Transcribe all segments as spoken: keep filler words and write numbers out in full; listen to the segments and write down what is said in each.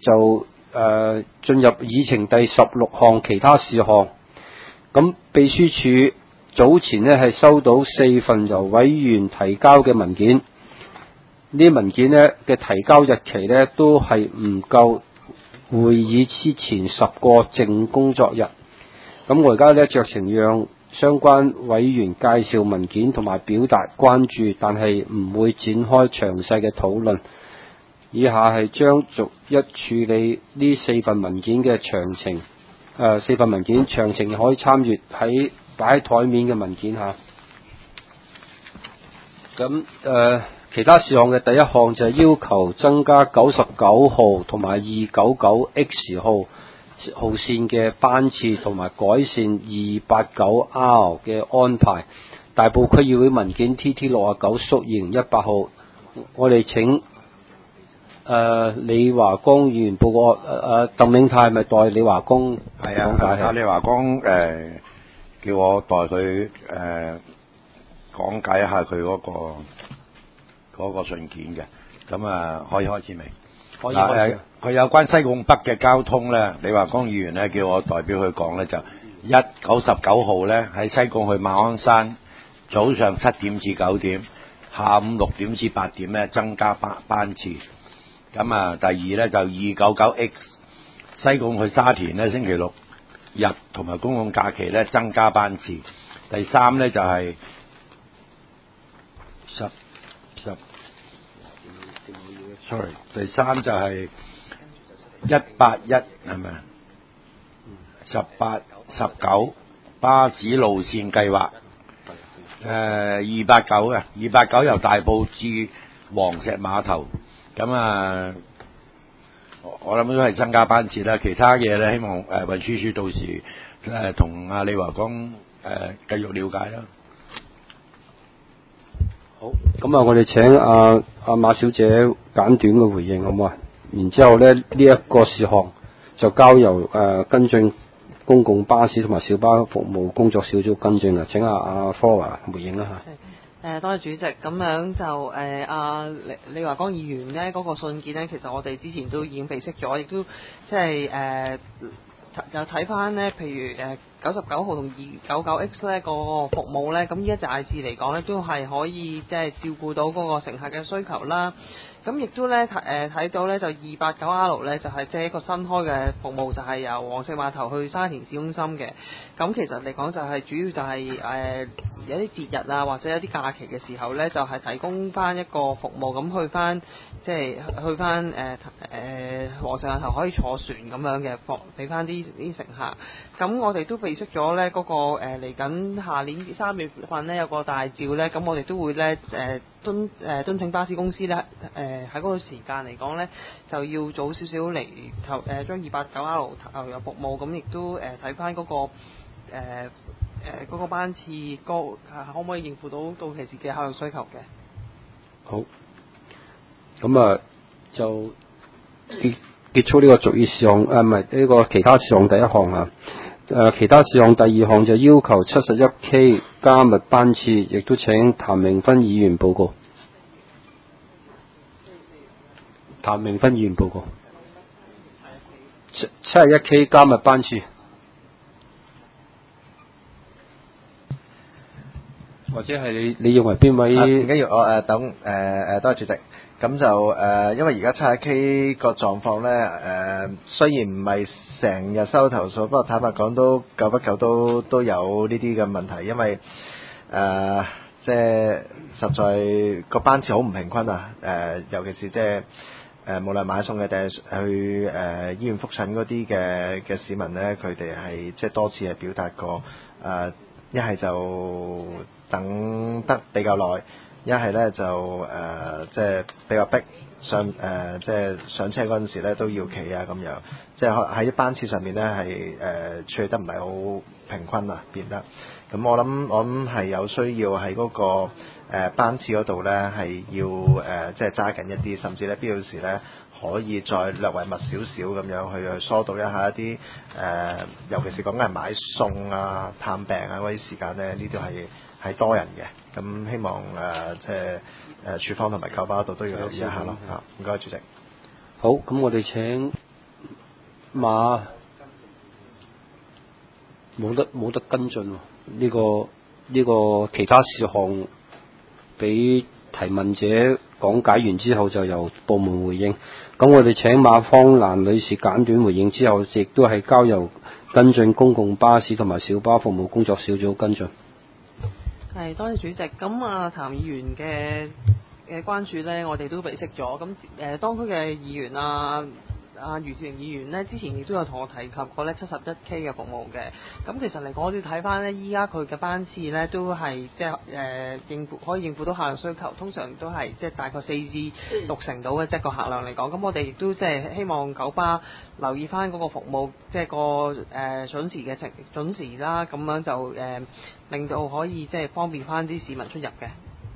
就誒進入議程第十六項其他事項。咁秘書處早前呢係收到四份由委員提交嘅文件，呢啲文件呢嘅提交日期呢都係唔夠會議之前十個正工作日。咁我而家呢酌情讓相關委員介紹文件同埋表達關注，但係唔會展開詳細嘅討論。以下係將逐一處理呢四份文件嘅詳情。誒、呃，四份文件詳情可以參閱喺擺喺台面嘅文件嚇。咁誒、呃，其他事項嘅第一項就係要求增加九十九號同埋二九九 X 號號線嘅班次，同埋改善二八九 R 嘅安排。大埔區議會文件 T T 六十九縮二零一八號，我哋請誒、呃、李華光議員報告。誒、呃、鄧銘泰係咪代李華光係啊？講解。李華光誒、呃、叫我代佢誒講解一下佢嗰、那個嗰、那個信件嘅。咁啊，可以開始未？ 可以開始。 佢有關西貢北嘅交通咧，李華光議員咧叫我代表佢講咧，就一九十九號咧喺西貢去馬鞍山，早上七點至九點，下午六點至八點咧增加班班次。咁啊，第二咧就二九九 X 西貢去沙田咧，星期六日同埋公共假期咧增加班次。第三咧就係十十 sorry， 第三就係一八一係咪？十八十九巴士路線計劃，誒二八九嘅二八九由大埔至黃石碼頭，咁啊，我諗都係增加班次啦。其他嘢咧，希望誒運輸署到時誒同阿李華光誒繼續了解啦。 好，咁啊，我哋請阿阿馬小姐簡短嘅回應好唔好啊？然之後咧，呢、這、一個事項就交由誒、呃、跟進公共巴士同埋小巴服務工作小組跟進啊。請阿阿 Flora 回應啦嚇。 誒，多謝主席。咁樣就誒阿李李華光議員咧嗰、那個信件咧，其實我哋之前都已經備悉咗，亦都即係誒又睇翻咧，譬如誒九十九號同二九九 X 咧個服務咧，咁呢一大致嚟講咧，都係可以即係照顧到嗰個乘客嘅需求啦。咁亦都咧誒睇到咧就二八九 R 咧就係即係一個新開嘅服務，就係、是、由黃石碼頭去沙田市中心嘅。咁其實嚟講就係主要就係、是、誒、呃、有啲節日啊或者有啲假期嘅時候咧，就係、是、提供翻一個服務，咁去翻即係去翻誒誒黃石碼頭可以坐船咁樣嘅服俾翻啲啲乘客。咁我哋都備悉咗咧嗰個誒嚟緊下年三月份咧有個大召咧，咁我哋都會咧誒敦誒敦請巴士公司咧誒。喺嗰個時間嚟講咧，就要早少少嚟投誒將二八九 R 投入服務，咁亦都誒睇翻嗰個誒誒嗰個班次高，可唔可以應付到到期時嘅客運需求嘅？ 好，咁啊就結結束呢個逐議事項，誒唔係呢個其他事項第一項啊。誒、呃、其他事項第二項就要求七十一 K 加密班次，亦都請譚明芬議員報告。譚明芬議員報告，七七十一 K 加密班次，或者係你你認為邊位？ 唔緊要，我誒、呃、等誒誒、呃、多謝主席。咁就誒、呃，因為而家七十一 K 個狀況咧，誒、呃、雖然唔係成日收投訴，不過坦白講都久不久都都有呢啲嘅問題，因為誒、呃、即係實在個班次好唔平均啊！誒、呃，尤其是即係。誒、呃，無論買餸嘅定係去誒、呃、醫院覆診嗰啲嘅嘅市民咧，佢哋係即係多次係表達過誒，一、呃、係就等得比較耐，一係咧就誒、呃、即係比較逼上誒、呃，即係上車嗰陣時咧都要企啊咁樣，即係喺班次上面咧係誒處理得唔係好平均啊，變得咁我諗我諗係有需要喺嗰、那個。誒、呃、班次嗰度咧係要誒、呃、即係揸緊一啲，甚至咧必要時咧可以再略為密少少咁樣去去疏導一下一啲誒、呃，尤其是講緊係買餸啊、探病啊嗰啲時間咧，呢度係係多人嘅，咁希望誒、呃、即係誒處方同埋九巴嗰度都要留意一下咯嚇。唔該，主席。 好，咁我哋請馬冇得冇得跟進喎，呢、個呢、個其他事項俾提問者講解完之後就由部門回應。咁我哋請馬芳蘭女士簡短回應之後，亦都係交由跟進公共巴士同埋小巴服務工作小組跟進。 係，多謝主席。咁啊，譚議員嘅嘅關注呢，我哋都備悉咗。咁誒、呃，當區嘅議員啊。啊，余志榮議員呢，之前亦都有同我提及過呢七十一 K 嘅服務嘅。咁其實嚟講，我哋睇翻呢，依家佢嘅班次呢，都係即係誒應付可以應付到客量需求，通常都係即係大概四至六成到嘅，即係個客量嚟講。咁我哋亦都即係希望九巴留意翻嗰個服務，即係個誒、呃、準時嘅程準時啦，咁樣就誒、呃、令到可以即係方便翻啲市民出入嘅。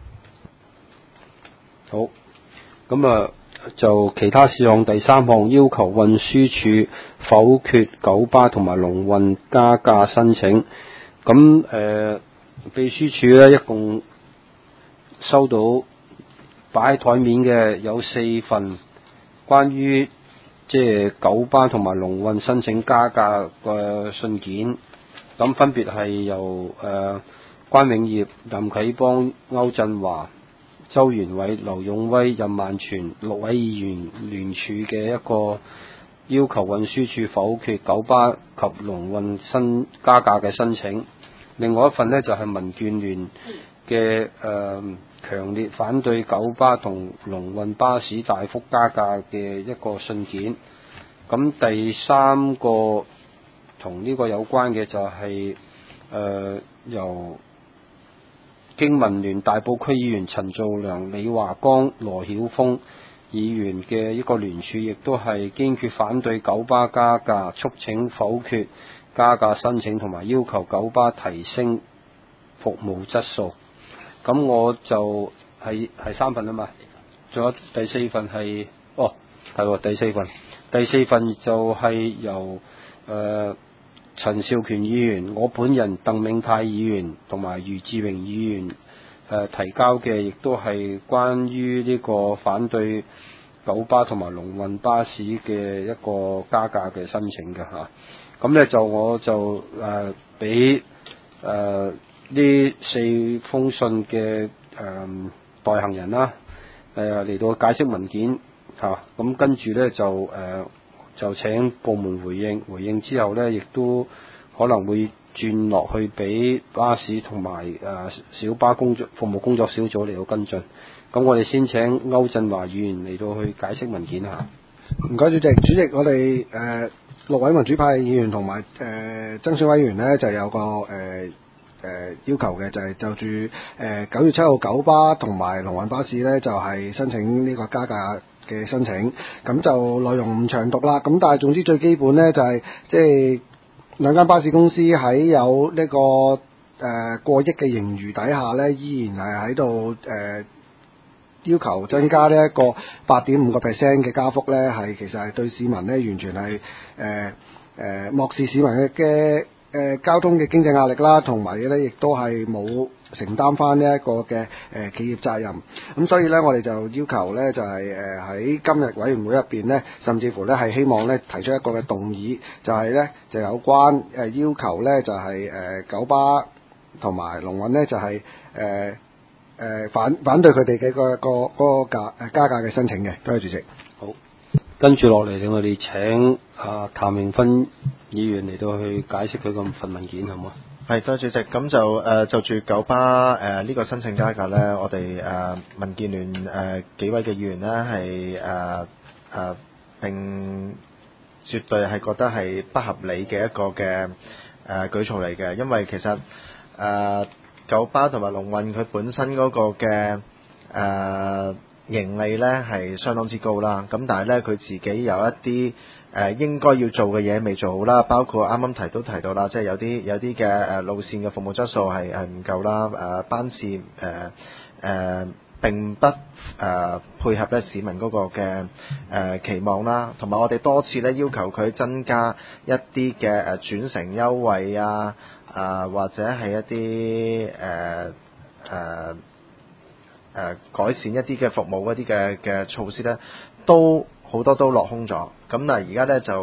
好，咁啊。就其他事項第三項要求運輸署否決九巴同埋龍運加價申請。咁誒、呃，秘書處咧一共收到擺喺台面嘅有四份關於即係九巴同埋龍運申請加價嘅信件。咁分別係由誒、呃、關永業、任啟邦、歐振華、周元偉、劉勇威、任萬全六位議員聯署嘅一個要求運輸署否決九巴及龍運新加價嘅申請。另外一份呢，就係、是、民建聯嘅誒強烈反對九巴同龍運巴士大幅加價嘅一個信件。咁第三個同呢個有關嘅就係、是、誒、呃、由經民聯大埔區議員陳造良、李華剛、羅曉峰議員嘅一個聯署，亦都係堅決反對九巴加價，促請否決加價申請，同埋要求九巴提升服務質素。咁我就係係三份啊嘛，仲有第四份係哦係喎第四份，第四份就係由誒。呃陳兆權議員、我本人鄧銘泰議員同埋余志榮議員誒、呃、提交嘅，亦都係關於呢個反對九巴同埋龍運巴士嘅一個加價嘅申請嘅嚇。咁、啊、咧就我就誒俾誒呢四封信嘅誒、呃、代行人啦誒嚟到解釋文件嚇。咁、啊、跟住咧就誒。呃就請部門回應，回應之後呢，亦都可能會轉落去俾巴士同埋誒小巴工作服務工作小組嚟到跟進。咁我哋先請歐振華議員嚟到去解釋文件嚇。 唔該，主席，主席，我哋誒、呃、六位民主派議員同埋誒爭選委員呢，就有個誒誒、呃呃、要求嘅，就係、是、就住誒九月七號九巴同埋龍運巴士呢，就係、是、申請呢個加價嘅申請，咁就內容唔長讀啦。咁但係總之最基本呢，就係即係兩間巴士公司喺有呢、這個誒、呃、過億嘅盈餘底下呢，依然係喺度誒要求增加呢一個八點五個 percent 嘅加幅呢，係其實係對市民呢完全係誒誒漠視市民嘅嘅誒交通嘅經濟壓力啦，同埋呢亦都係冇承擔翻呢一個嘅誒、呃、企業責任。咁所以呢，我哋就要求呢，就係誒喺今日委員會入邊呢，甚至乎呢係希望呢提出一個嘅動議，就係、是、呢就有關誒、呃、要求呢，就係、是、誒、呃、九巴同埋龍運呢，就係誒誒反反對佢哋嘅個個嗰個價誒加價嘅申請嘅。多謝主席。 好，跟住落嚟，我哋請啊譚永芬議員嚟到去解釋佢個份文件，好唔好？ 係，多謝主席。咁就誒、呃、就住九巴誒呢、呃這個申請加價咧，我哋誒、呃、民建聯誒、呃、幾位嘅議員咧係誒誒並絕對係覺得係不合理嘅一個嘅誒、呃、舉措嚟嘅，因為其實誒、呃、九巴同埋龍運佢本身嗰個嘅誒、呃、盈利咧係相當之高啦，咁但係咧佢自己有一啲誒、呃、應該要做嘅嘢未做好啦，包括啱啱提都提到啦，即係有啲有啲嘅誒路線嘅服務質素係係唔夠啦，誒、呃、班次誒誒、呃呃、並不誒、呃、配合咧市民嗰個嘅誒、呃、期望啦，同埋我哋多次咧要求佢增加一啲嘅誒轉乘優惠啊，啊、呃、或者係一啲誒誒誒改善一啲嘅服務嗰啲嘅嘅措施咧，都好多都落空咗。咁嗱，而家咧就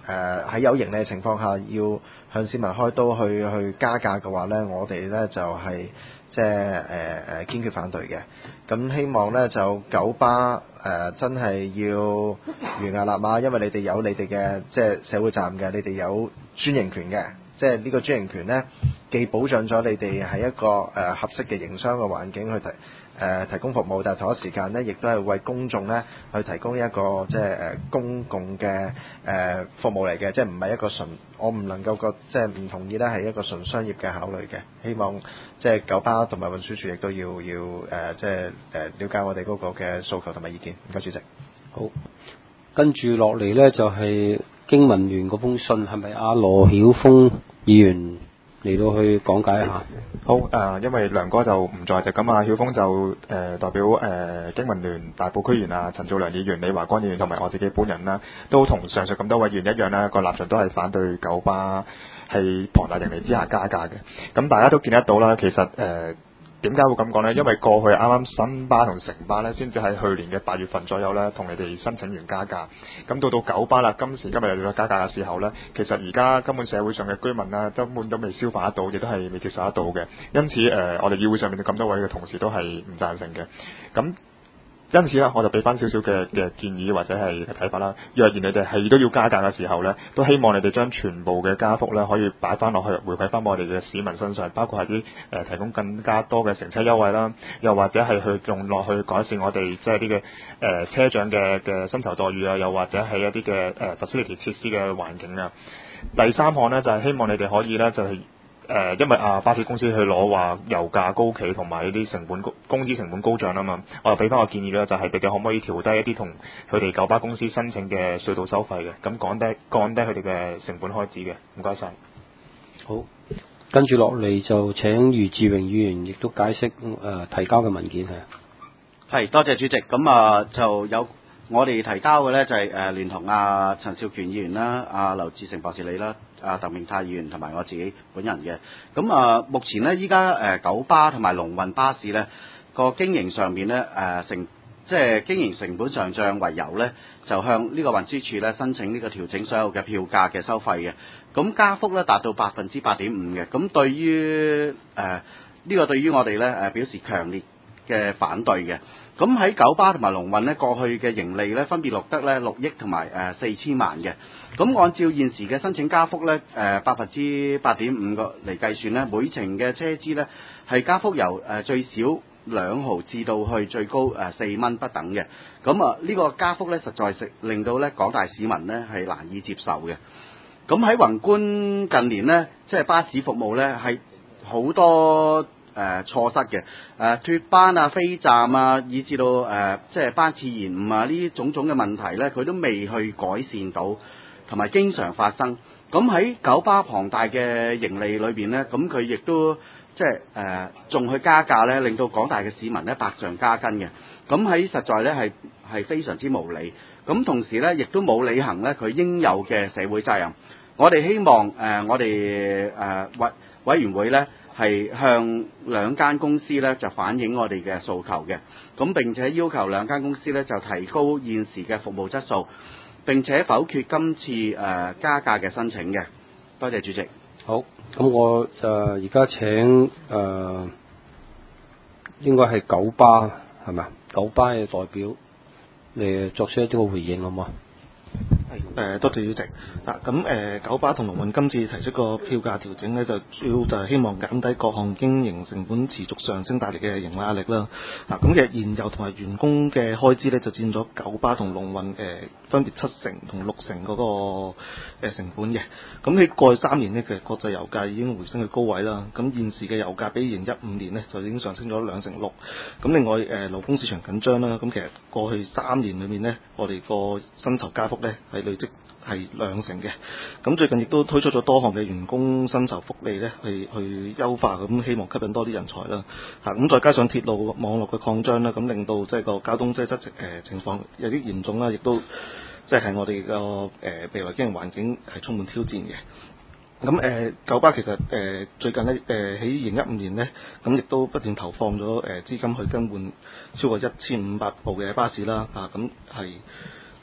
誒喺有盈利嘅情況下，要向市民開刀去去加價嘅話呢，我哋呢就係即係誒誒堅決反對嘅。咁希望呢，就九巴誒、呃、真係要懸崖勒馬，因為你哋有你哋嘅即係社會責任嘅，你哋有專營權嘅，即係呢個專營權呢，既保障咗你哋係一個誒、呃、合適嘅營商嘅環境去提。誒、呃、提供服務，但係同一時間咧，亦都係為公眾咧去提供一個即係誒公共嘅誒、呃、服務嚟嘅，即係唔係一個純，我唔能夠覺即係唔同意咧係一個純商業嘅考慮嘅。希望即係九巴同埋運輸署亦都要要誒、呃、即係誒了解我哋嗰個嘅訴求同埋意見。唔該，主席。 好，跟住落嚟咧就係、是、經民聯嗰封信，係咪阿羅曉峰議員嚟到去講解一下？ 好誒、呃，因為梁哥就唔在席，咁啊曉峰就誒、呃、代表誒、呃、經民聯大埔區議員啊陳兆良議員、李華光議員同埋我自己本人啦，都同上述咁多位議員一樣啦，個立場都係反對九巴係龐大盈利之下加價嘅。咁大家都見得到啦，其實誒。呃點解會咁講呢？因為過去啱啱新巴同城巴呢，先至喺去年嘅八月份左右呢，同你哋申請完加價。咁到到九巴啦，今時今日又再加價嘅時候呢，其實而家根本社會上嘅居民啦，根本都未消化得到，亦都係未接受得到嘅。因此誒、呃，我哋議會上面咁多位嘅同事都係唔贊成嘅。咁因此咧，我就俾翻少少嘅嘅建議或者係睇法啦。若然你哋係都要加價嘅時候呢，都希望你哋將全部嘅加幅呢可以擺翻落去，回饋翻我哋嘅市民身上，包括係啲誒提供更加多嘅乘車優惠啦，又或者係去用落去改善我哋即係啲嘅誒車長嘅嘅薪酬待遇啊，又或者係一啲嘅誒 facility 設施嘅環境啊。第三項呢，就係、是、希望你哋可以呢，就係、是。誒、呃，因為啊，巴士公司去攞話油價高企同埋呢啲成本高工資成本高漲啊嘛，我又俾翻個建議咧，就係你哋可唔可以調低一啲同佢哋九巴公司申請嘅隧道收費嘅，咁降低降低佢哋嘅成本開支嘅。唔該晒。 好，跟住落嚟就請余志榮議員亦都解釋誒、呃、提交嘅文件係。 係，多謝主席。咁啊，就有我哋提交嘅咧，就係誒聯同阿陳少權議員啦、阿劉志成博士你啦。啊，鄧明泰議員同埋我自己本人嘅，咁啊，目前呢，依家誒九巴同埋龍運巴士呢個經營上面呢，誒、呃、成即係經營成本上漲為由呢，就向呢個運輸署呢申請呢個調整所有嘅票價嘅收費嘅，咁加幅呢達到百分之八點五嘅，咁對於誒呢個對於我哋呢誒表示強烈嘅反對嘅。咁喺九巴同埋龍運呢，過去嘅盈利呢，分別錄得呢六億同埋誒四千萬嘅。咁按照現時嘅申請加幅呢，誒百分之八點五個嚟計算呢，每程嘅車資呢係加幅由誒最少兩毫至到去最高誒四蚊不等嘅。咁啊呢個加幅呢，實在係令到呢廣大市民呢係難以接受嘅。咁喺宏觀近年呢，即係巴士服務呢係好多。誒、呃、錯失嘅誒、呃、脫班啊、飛站啊，以至到誒、呃、即係班次延誤啊，呢啲種種嘅問題呢，佢都未去改善到，同埋經常發生。咁喺九巴龐大嘅盈利裏邊呢，咁佢亦都即係誒仲去加價呢，令到廣大嘅市民呢百上加斤嘅。咁喺實在呢係係非常之無理。咁同時呢，亦都冇履行呢佢應有嘅社會責任。我哋希望誒、呃、我哋誒委委員會呢。係向兩間公司咧就反映我哋嘅訴求嘅，咁並且要求兩間公司咧就提高現時嘅服務質素，並且否決今次誒、呃、加價嘅申請嘅。多謝主席。 好，咁我誒而家請誒、呃、應該係九巴係咪啊？九巴嘅代表嚟作出一啲嘅回應好唔好？ 誒、呃，多謝主席。嗱，咁誒，九巴同龍運今次提出個票價調整呢，就主要就係希望減低各項經營成本持續上升帶嚟嘅營運壓力啦。嗱、啊，咁其實燃油同埋員工嘅開支呢，就佔咗九巴同龍運誒分別七成同六成嗰、那個、呃、成本嘅。咁喺過去三年呢，其實國際油價已經回升去高位啦。咁現時嘅油價比二零一五年呢，就已經上升咗兩成六。咁另外誒、呃、勞工市場緊張啦。咁其實過去三年裏面呢，我哋個薪酬加幅呢，係累積係兩成嘅，咁最近亦都推出咗多項嘅員工薪酬福利咧，去去優化，咁希望吸引多啲人才啦。嚇，咁再加上鐵路網絡嘅擴張啦，咁令到即係個交通擠塞誒情況有啲嚴重啦，亦都即係我哋個誒未來經營環境係充滿挑戰嘅。咁誒、呃、九巴其實誒、呃、最近咧誒喺二零一五年呢，咁亦都不斷投放咗誒資金去更換超過一千五百部嘅巴士啦。嚇，咁係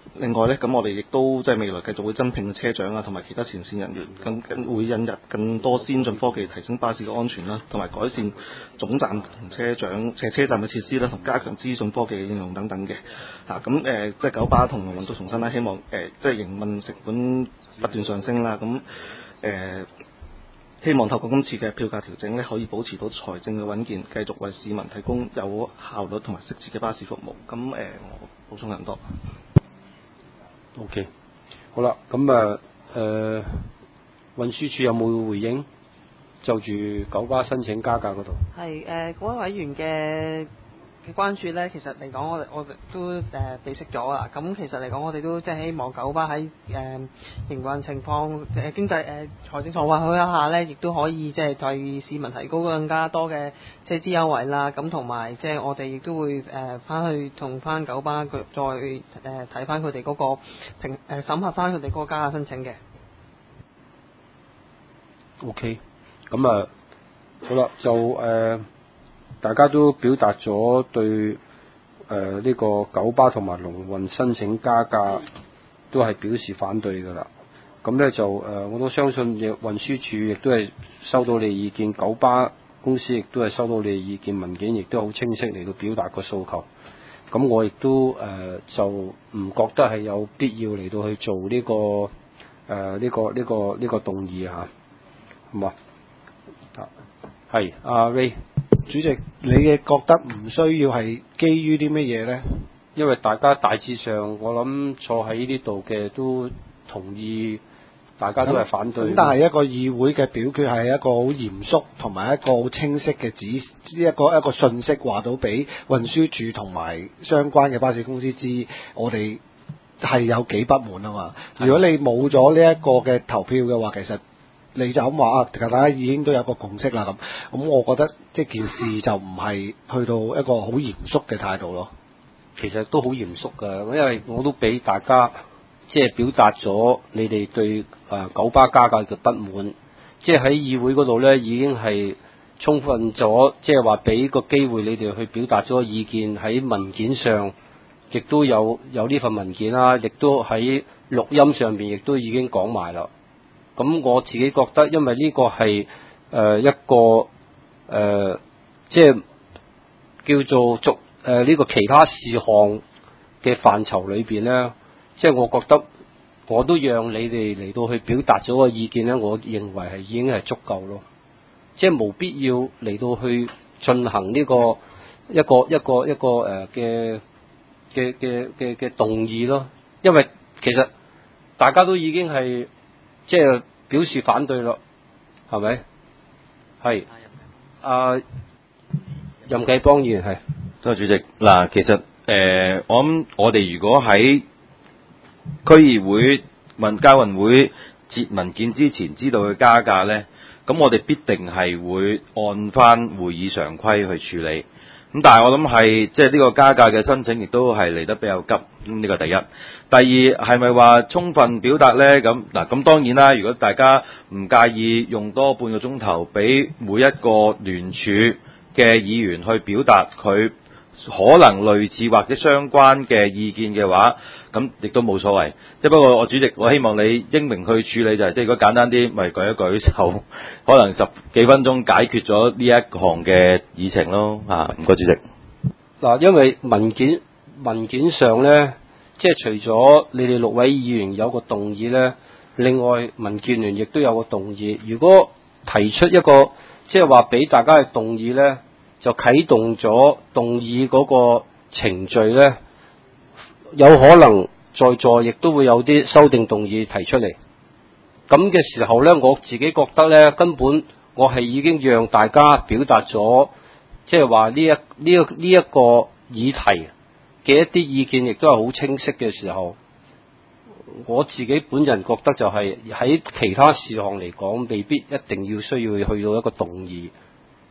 另外咧，咁我哋亦都即係未來繼續會增聘車長啊，同埋其他前線人員，更更會引入更多先進科技，提升巴士嘅安全啦，同埋改善總站同車長車車站嘅設施啦，同加強資訊科技嘅應用等等嘅。嚇咁誒，即係九巴同龍運都重申啦，希望誒、呃、即係營運成本不斷上升啦，咁誒。呃希望透過今次嘅票價調整咧，可以保持到財政嘅穩健，繼續為市民提供有效率同埋適切嘅巴士服務。咁誒、呃，我補充咁多。 OK， 好啦，咁啊誒，運輸署有冇回應？就住九巴申請加價嗰度。係誒，嗰、呃、位委員嘅嘅關注咧，其實嚟講，我哋我哋都誒備悉咗啦。咁其實嚟講，我哋都即係希望九巴喺誒營運情況、誒、呃、經濟誒、呃、財政狀況許下咧，亦都可以即係對市民提高更加多嘅車資優惠啦。咁同埋即係我哋亦都會誒翻、呃、去同翻九巴佢再誒睇翻佢哋嗰個評誒、呃、審核翻佢哋嗰個加價申請嘅。 OK， 咁啊好啦，就誒。呃大家都表達咗對誒呢、呃這個九巴同埋龍運申請加價都係表示反對㗎啦。咁咧就誒、呃，我都相信亦運輸署亦都係收到你意見，九巴公司亦都係收到你意見，文件亦都好清晰嚟到表達個訴求。咁我亦都誒、呃、就唔覺得係有必要嚟到去做呢、這個誒呢、呃這個呢、這個呢、這個動議嚇，好嘛？啊，係阿 Ray。 主席，你嘅覺得唔需要係基於啲乜嘢呢？ 因為大家大致上，我諗坐喺呢度嘅都同意，大家都係反對。 咁但係一個議會嘅表決係一個好嚴肅同埋一個好清晰嘅指一個一個信息，話到俾運輸署同埋相關嘅巴士公司知，我哋係有幾不滿啊嘛。如果你冇咗呢一個嘅投票嘅話，其實你就咁話啊，大家已經都有個共識啦咁，咁我覺得即件事就唔係去到一個好嚴肅嘅態度咯。 其實都好嚴肅㗎，因為我都俾大家即係表達咗你哋對誒九巴加價嘅不滿，即係喺議會嗰度咧已經係充分咗，即係話俾個機會你哋去表達咗意見，喺文件上亦都有有呢份文件啦，亦都喺錄音上邊亦都已經講埋啦。咁我自己覺得，因為呢個係誒、呃、一個誒、呃，即係叫做逐誒呢個其他事項嘅範疇裏邊咧，即係我覺得我都讓你哋嚟到去表達咗個意見咧，我認為係已經係足夠咯，即係冇必要嚟到去進行呢個一個一個一個誒嘅嘅嘅嘅嘅動議咯，因為其實大家都已經係。即係表示反對咯，係咪？係。阿、啊、任繼邦議員係。 多謝主席。嗱，其實誒、呃，我諗我哋如果喺區議會問交運會截文件之前知道佢加價咧，咁我哋必定係會按翻會議常規去處理。咁但係我諗係即係呢個加價嘅申請亦都係嚟得比較急，咁呢個第一。第二係咪話充分表達呢？咁嗱，咁當然啦。如果大家唔介意用多半個鐘頭俾每一個聯署嘅議員去表達佢可能類似或者相關嘅意見嘅話，咁亦都冇所謂。即係不過我主席，我希望你英明去處理就係、是，即係如果簡單啲，咪舉一舉手，可能十幾分鐘解決咗呢一項嘅議程咯。啊，唔該主席。 嗱，因為文件文件上咧，即係除咗你哋六位議員有個動議咧，另外民建聯亦都有個動議。如果提出一個即係話俾大家嘅動議咧，就啟動咗動議嗰個程序咧，有可能在座亦都會有啲修訂動議提出嚟。咁嘅時候咧，我自己覺得咧，根本我係已經讓大家表達咗，即係話呢一呢一呢一個議題嘅一啲意見，亦都係好清晰嘅時候，我自己本人覺得就係喺其他事項嚟講，未必一定要需要去到一個動議。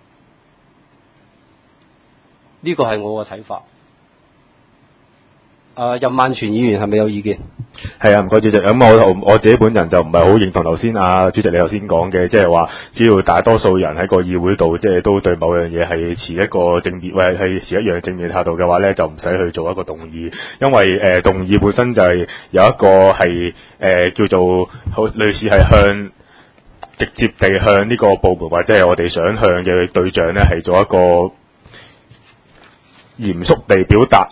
呢個係我嘅睇法。 啊，任萬全議員係咪有意見？ 係啊，唔該主席。咁我我自己本人就唔係好認同頭先啊主席你頭先講嘅，即係話只要大多數人喺個議會度，即係都對某樣嘢係持一個正面，或者係持一樣正面態度嘅話咧，就唔使去做一個動議，因為誒、呃、動議本身就係有一個係誒、呃、叫做好類似係向直接地向呢個部門或者係我哋想向嘅對象咧，係做一個嚴肅地表達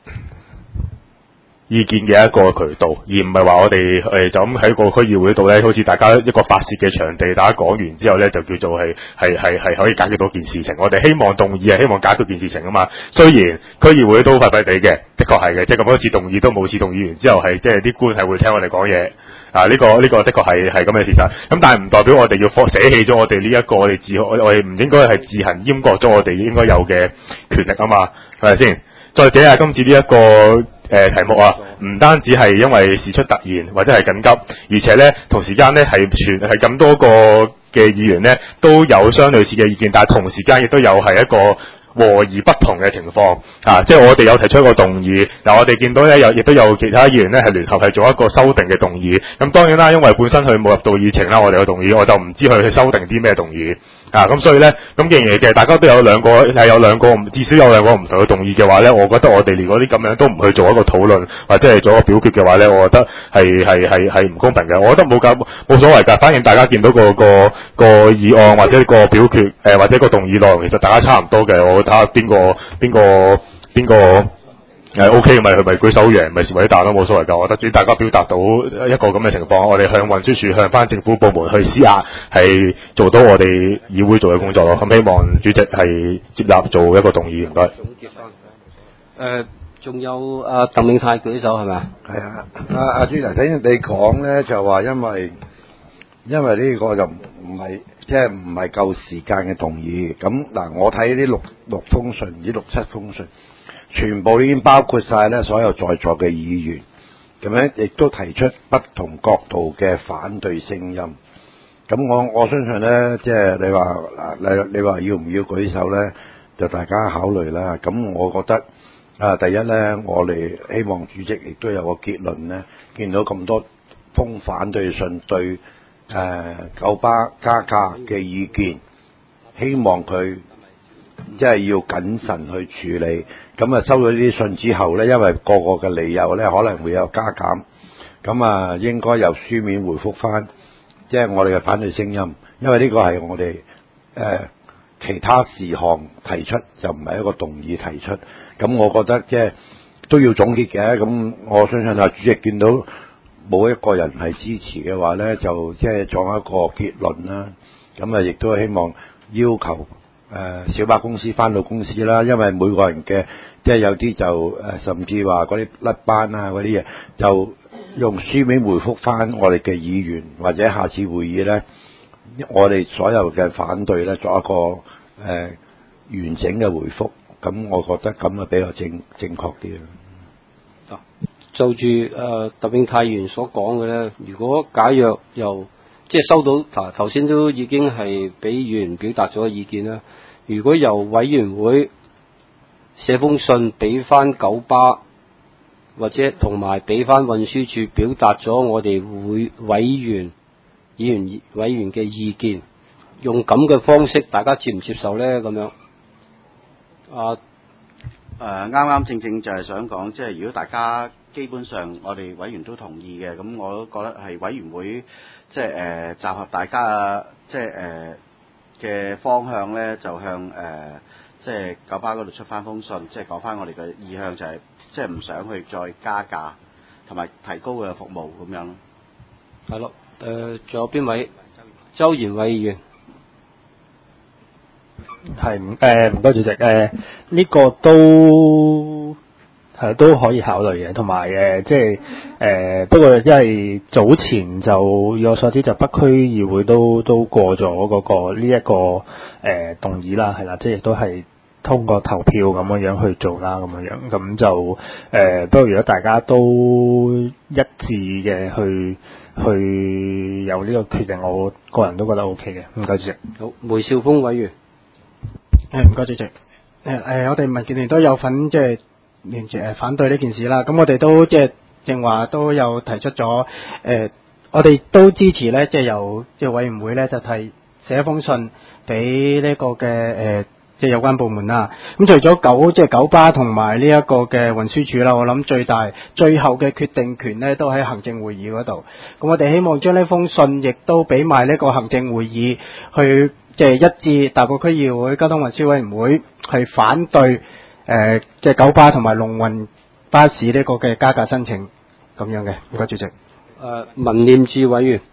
意見嘅一個渠道，而唔係話我哋誒就咁喺個區議會度咧，好似大家一個發泄嘅場地，大家講完之後咧就叫做係係係係可以解決到件事情。我哋希望動議係希望解決件事情啊嘛。雖然區議會都廢廢地嘅，的確係嘅，即係咁多次動議都冇次動議完之後係即係啲官係會聽我哋講嘢啊。呢、這個呢、這個的確係係咁嘅事實。咁但係唔代表我哋要放捨棄咗我哋呢一個我哋自我我哋唔應該係自行閹割咗我哋應該有嘅權力啊嘛，係咪先？再者啊，今次呢、這、一個。誒、呃、題目啊，唔單止係因為事出突然或者係緊急，而且咧同時間咧係全係咁多個嘅議員咧都有相類似嘅意見，但係同時間亦都有係一個和而不同嘅情況啊！即係我哋有提出一個動議，嗱我哋見到咧有亦都有其他議員咧係聯合係做一個修訂嘅動議。咁當然啦，因為本身佢冇入到議程啦，我哋嘅動議我就唔知佢去修訂啲咩動議啊！咁所以咧，咁既然嘅大家都有兩個係有兩個至少有兩個唔同嘅動議嘅話咧，我覺得我哋連嗰啲咁樣都唔去做一個討論或者係做一個表決嘅話咧，我覺得係係係係唔公平嘅。我覺得冇咁冇所謂㗎，反正大家見到個個個議案或者個表決誒、呃、或者個動議內容，其實大家差唔多嘅。我睇下邊個邊個邊個誒 O K 咪佢咪舉手贏咪是偉大都冇所謂㗎。我覺得只要大家表達到一個咁嘅情況，我哋向運輸署向翻政府部門去施壓，係做到我哋議會做嘅工作咯。咁希望主席係接納做一個動議，唔該。 總結翻。誒，仲有阿鄧永泰舉手係咪啊？ 係啊，阿阿朱頭先你講咧就話因為因為呢個就唔唔係即係唔係夠時間嘅動議。咁嗱，我睇呢六六封信，呢六七封信，全部已經包括晒咧所有在座嘅議員，咁樣亦都提出不同角度嘅反對聲音。咁我我相信咧，即係你話嗱，你你話要唔要舉手咧，就大家考慮啦。咁我覺得啊，第一咧，我哋希望主席亦都有個結論咧，見到咁多封反對信對誒九巴加價嘅意見，希望佢即係要謹慎去處理。咁啊，收咗呢啲信之後咧，因為個個嘅理由咧可能會有加減，咁啊應該由書面回覆翻，即係我哋嘅反對聲音，因為呢個係我哋誒、呃、其他事項提出，就唔係一個動議提出。咁我覺得即係都要總結嘅。咁我相信啊，主席見到冇一個人係支持嘅話咧，就即係作一個結論啦。咁啊，亦都希望要求誒、呃、小巴公司返到公司啦，因為每個人嘅即係有啲就誒、呃、甚至話嗰啲甩班啊嗰啲嘢，就用書面回覆返我哋嘅議員，或者下次會議咧，我哋所有嘅反對咧作一個誒、呃、完整嘅回覆。咁我覺得咁啊比較正正確啲啊。 就住誒鄧永泰議員所講嘅咧，如果假若又即係收到頭頭先都已經係俾議員表達咗意見啦，如果由委員會寫封信俾翻九巴，或者同埋俾翻運輸署表達咗我哋會委員議員委員嘅意見，用咁嘅方式，大家接唔接受咧？咁樣啊？ 誒啱啱正正就係想講，即係如果大家基本上我哋委員都同意嘅，咁我都覺得係委員會即係誒、呃、集合大家啊，即係誒嘅方向咧，就向誒、呃、即係九巴嗰度出翻封信，即係講翻我哋嘅意向就係、是、即係唔想去再加價同埋提高嘅服務咁樣咯。 係咯，誒仲有邊位？周賢偉議員。 係唔誒唔該主席誒呢、呃這個都係都可以考慮嘅，同埋誒即係誒不過因為早前就以我所知就北區議會都都過咗嗰、那個呢一、這個誒、呃、動議啦，係啦，即係亦都係通過投票咁樣樣去做啦，咁樣樣咁就誒、呃、不過如果大家都一致嘅去去有呢個決定，我個人都覺得 O K 嘅。唔該主席。 好，梅兆豐委員。 誒唔該主席，誒、呃、誒我哋民建聯都有份即係完全誒反對呢件事啦。咁我哋都即係正話都有提出咗誒、呃，我哋都支持咧，即係由即係委員會咧就提寫一封信俾呢個嘅誒。呃即係有關部門啦，咁除咗九即係九巴同埋呢一個嘅運輸署啦，我諗最大最後嘅決定權呢都喺行政會議嗰度。咁我哋希望將呢封信亦都俾埋呢個行政會議去即係一致大埔區議會交通運輸委員會去反對誒即係九巴同埋龍運巴士呢個嘅加價申請咁樣嘅。唔該主席。誒、 呃，文念智委員。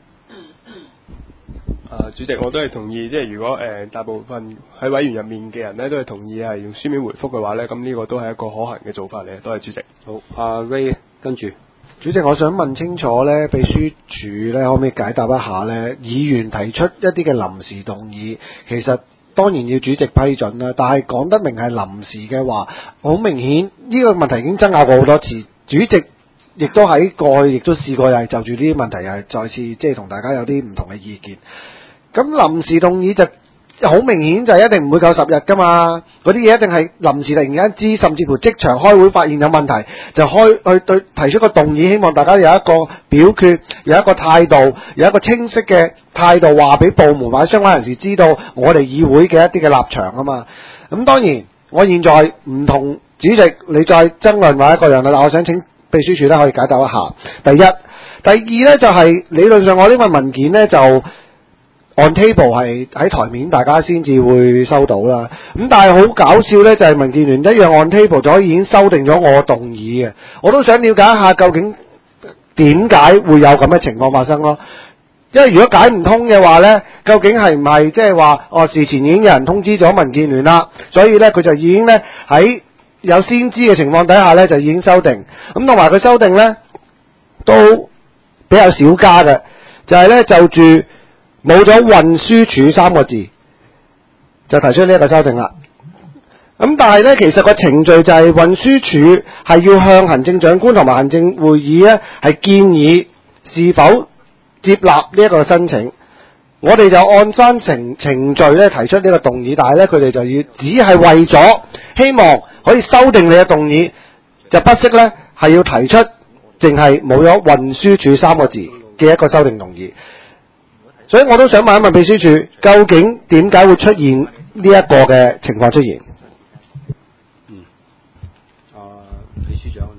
啊，主席，我都係同意，即係如果誒、呃、大部分喺委員入面嘅人咧，都係同意係用書面回覆嘅話咧，咁呢個都係一個可行嘅做法嚟。多謝主席。 好，阿、uh, Ray 跟住， 主席，我想問清楚咧，秘書處咧可唔可以解答一下咧？議員提出一啲嘅臨時動議，其實當然要主席批准啦，但係講得明係臨時嘅話，好明顯呢個問題已經爭拗過好多次，主席亦都喺過去亦都試過係就住呢啲問題係再次即係同大家有啲唔同嘅意見。咁臨時動議就好明顯就一定唔會夠十日㗎嘛，嗰啲嘢一定係臨時突然間知，甚至乎即場開會發現有問題，就開去對提出個動議，希望大家有一個表決，有一個態度，有一個清晰嘅態度，話俾部門或者相關人士知道我哋議會嘅一啲嘅立場啊嘛。咁當然，我現在唔同主席你再爭論或者一個人啦，但我想請秘書處咧可以解答一下。第一，第二咧就係、是、理論上我呢份文件咧就。on table 係喺台面，大家先至會收到啦。咁但係好搞笑呢，就係、是、民建聯一樣 on table 咗，已經修訂咗我動議嘅。我都想了解一下究竟點解會有咁嘅情況發生咯？因為如果解唔通嘅話呢，究竟係唔係即係話哦事前已經有人通知咗民建聯啦，所以呢，佢就已經呢喺有先知嘅情況底下呢，就已經修訂。咁同埋佢修訂呢，都比較少加嘅，就係、是、呢就住。冇咗運輸署三個字，就提出呢一個修訂啦。咁但係呢，其實個程序就係運輸署係要向行政長官同埋行政會議呢係建議是否接納呢一個申請。我哋就按翻程程序呢提出呢個動議，但係呢，佢哋就要只係為咗希望可以修訂你嘅動議，就不惜呢係要提出淨係冇咗運輸署三個字嘅一個修訂動議。所以我都想問一問秘書處，究竟點解會出現呢一個嘅情況出現？ 嗯，啊，秘書長，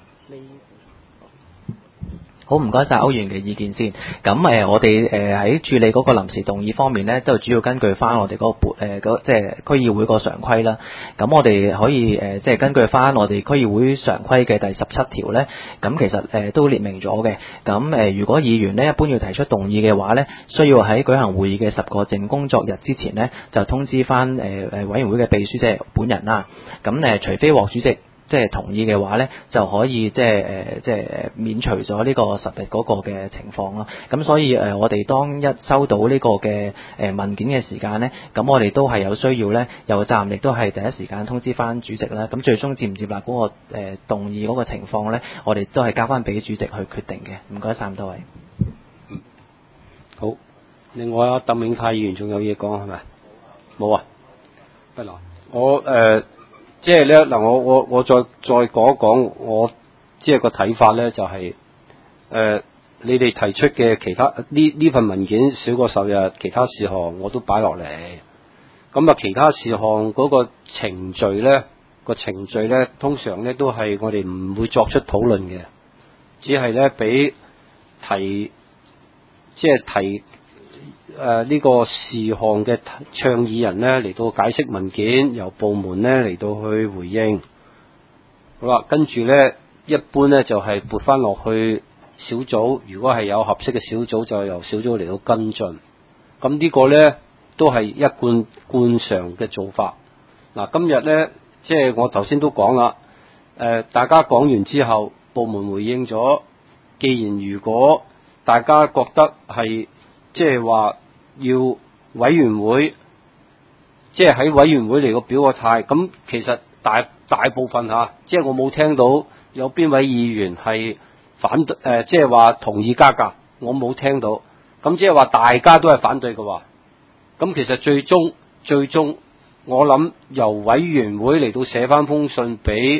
好，唔該晒歐元嘅意見先。咁誒、呃，我哋誒喺處理嗰個臨時動議方面呢，都主要根據翻我哋嗰、那個誒嗰即係區議會個常規啦。咁我哋可以誒、呃、即係根據翻我哋區議會常規嘅第十七條呢，咁其實誒、呃、都列明咗嘅。咁誒、呃，如果議員呢一般要提出動議嘅話呢，需要喺舉行會議嘅十個正工作日之前呢，就通知翻誒誒委員會嘅秘書即係本人啦。咁誒、呃，除非獲主席即係同意嘅話咧，就可以即係誒即係免除咗呢個十日嗰個嘅情況咯。咁所以誒、呃，我哋當一收到呢個嘅誒文件嘅時間咧，咁我哋都係有需要咧，有責任亦都係第一時間通知翻主席啦。咁最終接唔接納嗰、那個誒、呃、動議嗰個情況咧，我哋都係交翻俾主席去決定嘅。唔該晒咁多位。 嗯，好。另外啊，鄧永泰議員仲有嘢講係咪？冇啊，不來。我誒。呃即係咧嗱，我我我再再講一講我即係個睇法咧，就係、是、誒、呃、你哋提出嘅其他呢呢份文件少過十日，其他事項我都擺落嚟。咁啊，其他事項嗰個程序咧，個程序咧，通常咧都係我哋唔會作出討論嘅，只係咧俾提即係提。誒、呃、呢、這個事項嘅倡議人呢嚟到解釋文件，由部門呢嚟到去回應。好啦，跟住呢一般呢就係撥翻落去小組，如果係有合適嘅小組，就由小組嚟到跟進。咁呢個呢都係一貫慣常嘅做法。嗱、啊，今日呢即係我頭先都講啦，誒、呃、大家講完之後，部門回應咗。既然如果大家覺得係即係話要委員會，即係喺委員會嚟個表個態，咁其實大大部分吓，即係我冇聽到有邊位議員係反對誒，即係話同意加價，我冇聽到。咁即係話大家都係反對嘅話，咁其實最終最終我諗由委員會嚟到寫翻封信俾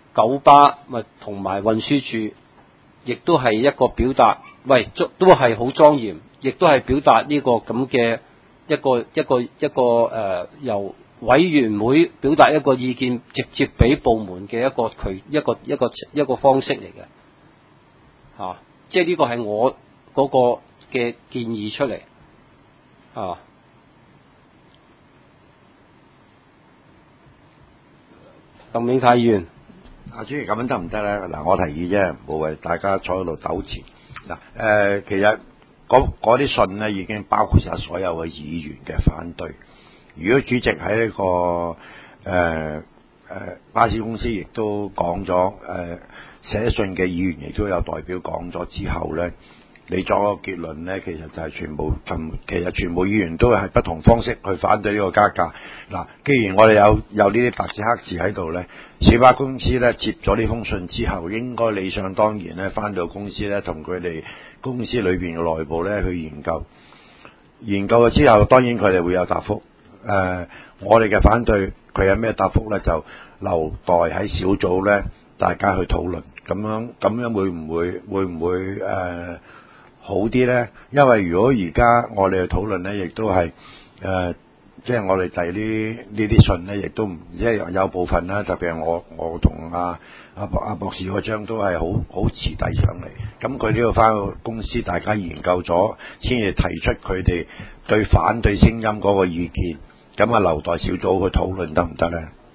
九巴咪同埋運輸署，亦都係一個表達，喂，都係好莊嚴，亦都係表達呢個咁嘅一個一個一個誒、呃、由委員會表達一個意見，直接俾部門嘅一個渠一個一個一個方式嚟嘅，嚇、啊，即係呢個係我嗰個嘅建議出嚟，啊。鄧永泰議員， 阿主席咁樣得唔得咧？嗱，我提議啫，冇為大家坐喺度糾纏。嗱，誒，其實嗰啲信咧已經包括晒所有嘅議員嘅反對。如果主席喺呢、這個誒誒、呃呃、巴士公司亦都講咗，誒、呃、寫信嘅議員亦都有代表講咗之後咧，你作個結論咧，其實就係全部，其實全部議員都係不同方式去反對呢個加價。嗱，既然我哋有有呢啲白紙黑字喺度咧，小巴公司咧接咗呢封信之後，應該理想當然咧，翻到公司咧，同佢哋公司裏邊嘅內部咧去研究，研究咗之後，當然佢哋會有答覆。誒、呃，我哋嘅反對佢有咩答覆咧，就留待喺小組咧大家去討論。咁樣咁樣會唔會會唔會誒？呃好啲呢，因為如果而家我哋去討論呢，亦都係誒、呃，即係我哋遞呢呢啲信呢，亦都唔即係有部分啦，特別係我我同阿阿阿博士嗰張都係好好遲遞上嚟，咁佢都要翻個公司，大家研究咗先至提出佢哋對反對聲音嗰個意見，咁啊留待小組去討論得唔得呢？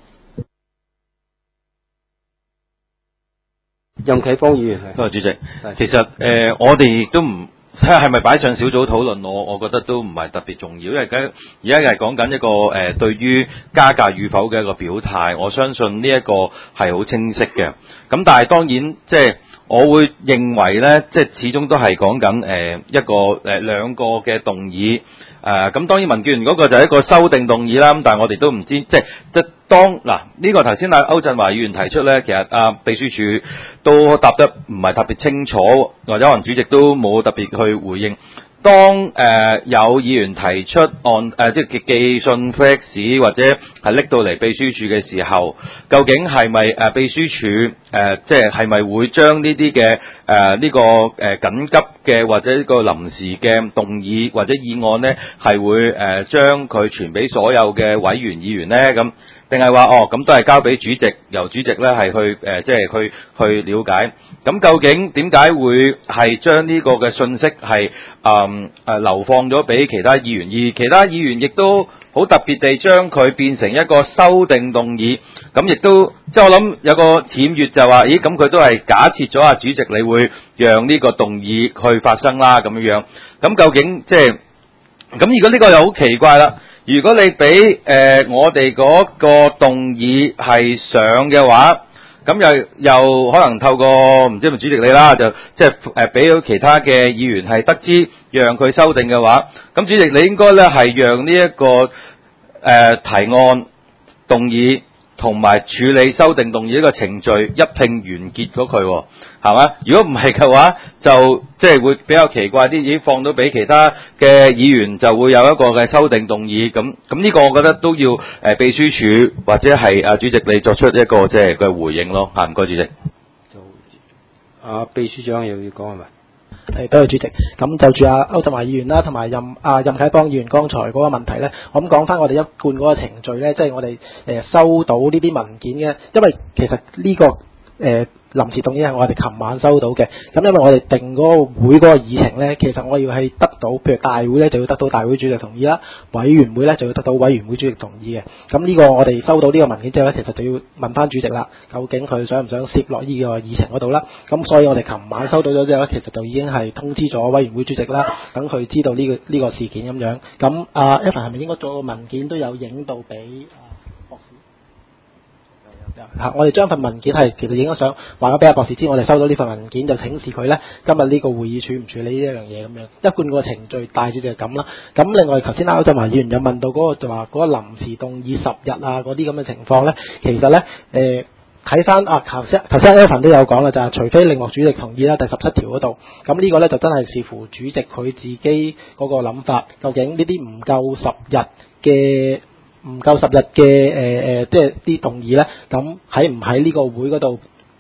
任啟邦議員， 多謝主席。其實誒、呃，我哋亦都唔睇下係咪擺上小組討論，我我覺得都唔係特別重要，因為而家而家係講緊一個誒、呃、對於加價與否嘅一個表態，我相信呢一個係好清晰嘅。咁但係當然即係我會認為咧，即係始終都係講緊誒一個誒、呃、兩個嘅動議。誒咁、呃、當然民建聯嗰個就係一個修訂動議啦，咁但係我哋都唔知，即係即當嗱呢、這個頭先阿歐振華議員提出咧，其實阿、啊、秘書處都答得唔係特別清楚，或者可能主席都冇特別去回應。當誒、呃、有議員提出按誒、呃、即係寄信 fax 或者係拎到嚟秘書處嘅時候，究竟係咪誒秘書處誒、呃、即係係咪會將呢啲嘅誒呢個誒、呃、緊急嘅或者呢個臨時嘅動議或者議案咧，係會誒、呃、將佢傳俾所有嘅委員議員咧咁？定係話哦，咁都係交俾主席，由主席咧係去誒、呃，即係去去了解。咁究竟點解會係將呢個嘅信息係誒誒流放咗俾其他議員，而其他議員亦都好特別地將佢變成一個修訂動議。咁亦都即係我諗有個僭越就話，咦？咁佢都係假設咗啊，主席你會讓呢個動議去發生啦，咁樣樣。咁究竟即係咁？如果呢個又好奇怪啦。如果你俾誒、呃、我哋嗰個動議係上嘅話，咁又又可能透過唔知係咪主席你啦，就即係誒俾到其他嘅議員係得知，讓佢修訂嘅話，咁主席你應該咧係讓呢、這、一個誒、呃、提案動議同埋處理修訂動議呢個程序一併完結咗佢，係嘛？如果唔係嘅話，就即係會比較奇怪啲，已經放到俾其他嘅議員，就會有一個嘅修訂動議。咁咁呢個我覺得都要誒、呃、秘書處或者係啊主席你作出一個即係嘅回應咯。嚇，唔該主席。 就啊秘書長又要講係咪？ 誒，多謝主席。咁就住阿歐振華議員啦，同埋任啊任啟邦議員剛才嗰個問題咧，我咁講翻我哋一貫嗰個程序咧，即係我哋誒收到呢啲文件嘅，因為其實呢個誒臨時動議係我哋琴晚收到嘅。咁因為我哋定嗰個會嗰個議程咧，其實我要係得到，譬如大會咧就要得到大會主席同意啦，委員會咧就要得到委員會主席同意嘅。咁呢個我哋收到呢個文件之後咧，其實就要問翻主席啦，究竟佢想唔想攝落呢個議程嗰度啦？咁所以我哋琴晚收到咗之後咧，其實就已經係通知咗委員會主席啦，等佢知道呢、這個呢、這個事件咁樣。咁啊 Evan 係咪應該做個文件都有影到俾啊博士？嚇！我哋將份文件係其實影咗相，話咗俾阿博士知，我哋收到呢份文件，就請示佢咧，今日呢個會議處唔處理呢一樣嘢咁樣。一貫個程序大致就係咁啦。咁另外頭先歐振華議員有問到嗰、那個就話嗰個臨時動議十日啊嗰啲咁嘅情況咧，其實咧誒睇翻啊頭先頭先 Evan 都有講啦，就係、是、除非另獲主席同意啦，第十七條嗰度。咁呢個咧就真係視乎主席佢自己嗰個諗法，究竟呢啲唔夠十日嘅。唔夠十日嘅誒誒，即係啲動議咧，咁喺唔喺呢個會嗰度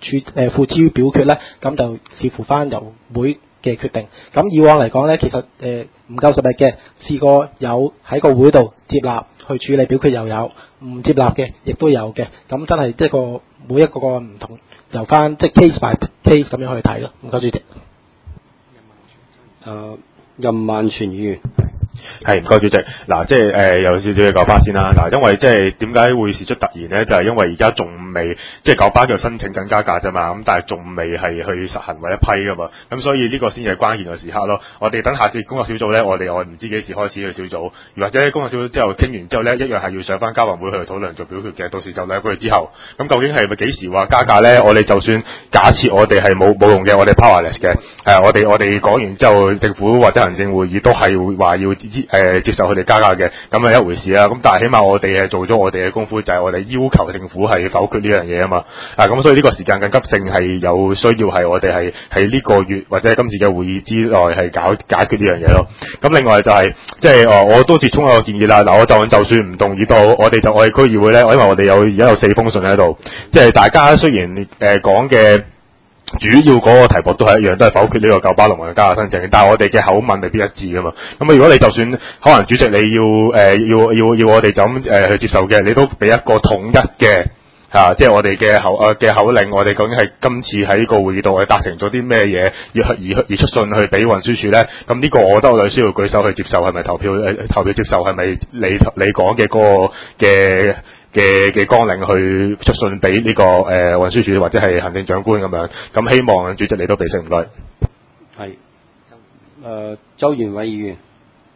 處誒付之於表決咧，咁就視乎翻由會嘅決定。咁以往嚟講咧，其實誒唔夠十日嘅，試過有喺個會度接納去處理表決又有，唔接納嘅亦都有嘅。咁真係即係個每一個個唔同，由翻即係 case by case 咁樣去睇咯。唔該主席。 誒，任萬全議員。 係唔該主席，嗱即係誒、呃、有少少嘅九巴先啦，嗱因為即係點解會事出突然咧？就係、是、因為而家仲未即係九巴就申請緊加價啫嘛，咁但係仲未係去實行為一批噶嘛，咁所以呢個先係關鍵嘅時刻咯。我哋等下次工作小組咧，我哋我唔知幾時開始嘅小組，或者工作小組之後傾完之後咧，一樣係要上翻交運會去討論做表決嘅，到時就兩個月之後，咁究竟係咪幾時話加價咧？我哋就算假設我哋係冇冇用嘅，我哋 powerless 嘅，誒、呃、我哋我哋講完之後，政府或者行政會議都係會話要。誒、呃、接受佢哋加價嘅，咁係一回事啦。咁但係起碼我哋係做咗我哋嘅功夫，就係、是、我哋要求政府係否決呢樣嘢啊嘛。啊咁，所以呢個時間緊急性係有需要係我哋係喺呢個月或者今次嘅會議之內係搞解決呢樣嘢咯。咁另外就係、是、即係誒，我都接充一個建議啦。嗱，我就就算唔動議到，我哋就我哋區議會咧，因為我哋有而家有四封信喺度，即係大家雖然誒、呃、講嘅。主要嗰個題目都係一樣，都係否決呢個九巴農運嘅加價申請，但係我哋嘅口吻未必一致噶嘛。咁啊，如果你就算可能主席你要誒、呃、要要要我哋就咁誒、呃、去接受嘅，你都俾一個統一嘅嚇、啊，即係我哋嘅口誒嘅、呃、口令，我哋究竟係今次喺個會議度係達成咗啲咩嘢，而而而出信去俾運輸署咧？咁呢個我覺得我哋需要舉手去接受，係咪投票誒、呃、投票接受係咪你你講嘅嗰個嘅？嘅嘅綱領去出信俾呢、這個誒、呃、運輸署或者係行政長官咁樣，咁希望主席你都俾聲唔該。 係誒，周元偉議員。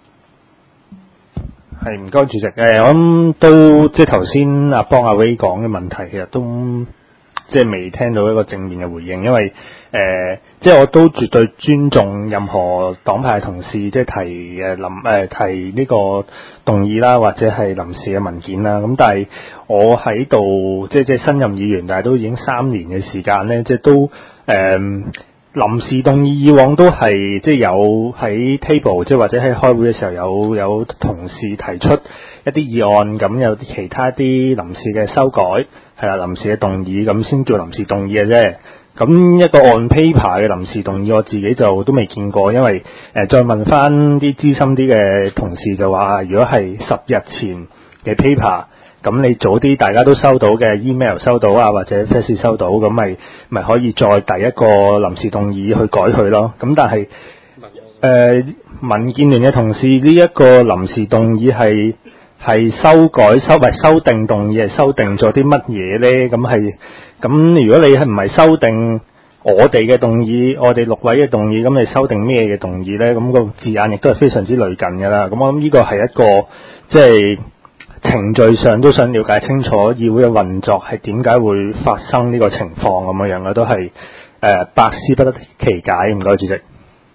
係唔該主席，誒我諗都即係頭先阿幫阿威講嘅問題，其實都即係未聽到一個正面嘅回應，因為誒、呃、即係我都絕對尊重任何黨派同事即係提誒臨誒提呢個動議啦，或者係臨時嘅文件啦。咁但係我喺度即係即係新任議員，但係都已經三年嘅時間咧，即係都誒。呃臨時動議以往都係即係有喺 table， 即係或者喺開會嘅時候有有同事提出一啲議案，咁有其他啲臨時嘅修改係啦，臨時嘅動議咁先叫臨時動議嘅啫。咁一個按 paper 嘅臨時動議，我自己就都未見過，因為誒、呃、再問翻啲資深啲嘅同事就話，如果係十日前嘅 paper。咁你早啲大家都收到嘅 email 收到啊，或者 fax 收到，咁咪咪可以再第一個臨時動議去改佢咯。咁但係誒、呃、民建聯嘅同事呢一個臨時動議係係修改修唔係修訂動議係修訂咗啲乜嘢咧？咁係咁如果你係唔係修訂我哋嘅動議，我哋六位嘅動議，咁你修訂咩嘅動議咧？咁、個字眼亦都係非常之類近㗎啦。咁我諗呢個係一個即係。程序上都想了解清楚議會嘅運作係點解會發生呢個情況咁樣樣嘅，都係誒、呃、百思不得其解。唔該主席。誒、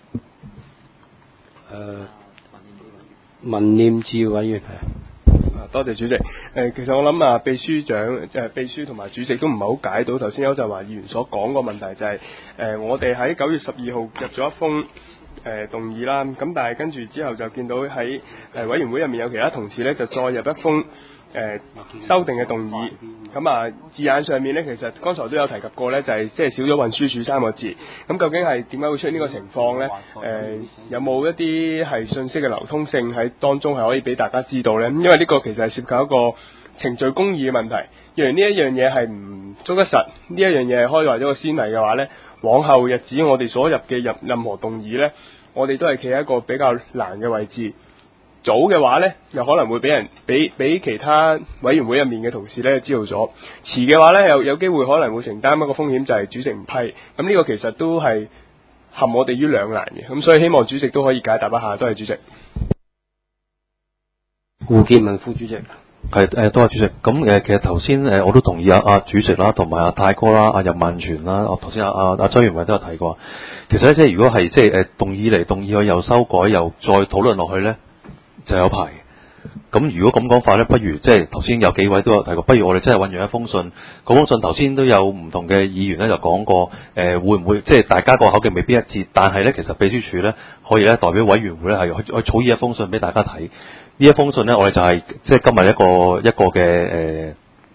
呃，民念智委員係。 多謝主席。誒、呃，其實我諗啊，秘書長誒、呃、秘書同埋主席都唔係好解到頭先邱振華議員所講個問題，就係、是、誒、呃、我哋喺九月十二號入咗一封。誒、呃、動議啦，咁但係跟住之後就見到喺誒、呃、委員會入面有其他同事咧，就再入一封誒、呃、修訂嘅動議。咁啊字眼上面咧，其實剛才都有提及過咧，就係即係少咗運輸署三個字。咁究竟係點解會出現呢個情況咧？誒、呃、有冇一啲係信息嘅流通性喺當中係可以俾大家知道咧？因為呢個其實係涉及一個程序公義嘅問題。若然呢一樣嘢係唔捉得實，呢一樣嘢係開壞咗個先例嘅話咧，往後日子我哋所入嘅任任何動議咧，我哋都係企喺一個比較難嘅位置。早嘅話咧，又可能會俾人俾俾其他委員會入面嘅同事咧知道咗；遲嘅話咧，又有機會可能會承擔一個風險，就係主席唔批。咁呢個其實都係陷我哋於兩難嘅。咁所以希望主席都可以解答一下。多謝主席。 胡建文副主席。 係誒，多謝主席。咁誒，其實頭先誒我都同意阿、啊、阿主席啦，同埋阿泰哥啦、阿任萬全啦，我頭先阿阿阿周元偉都有提過。其實咧，即係如果係即係誒動議嚟動議去，又修改又再討論落去咧，就有排。咁如果咁講法咧，不如即係頭先有幾位都有提過，不如我哋真係醞釀一封信。嗰封信頭先都有唔同嘅議員咧就講過，誒、呃、會唔會即係大家個口徑未必一致，但係咧其實秘書處咧可以咧代表委員會咧係去去草擬一封信俾大家睇。呢一封信咧，我哋就係、是、即係今日一個一個嘅誒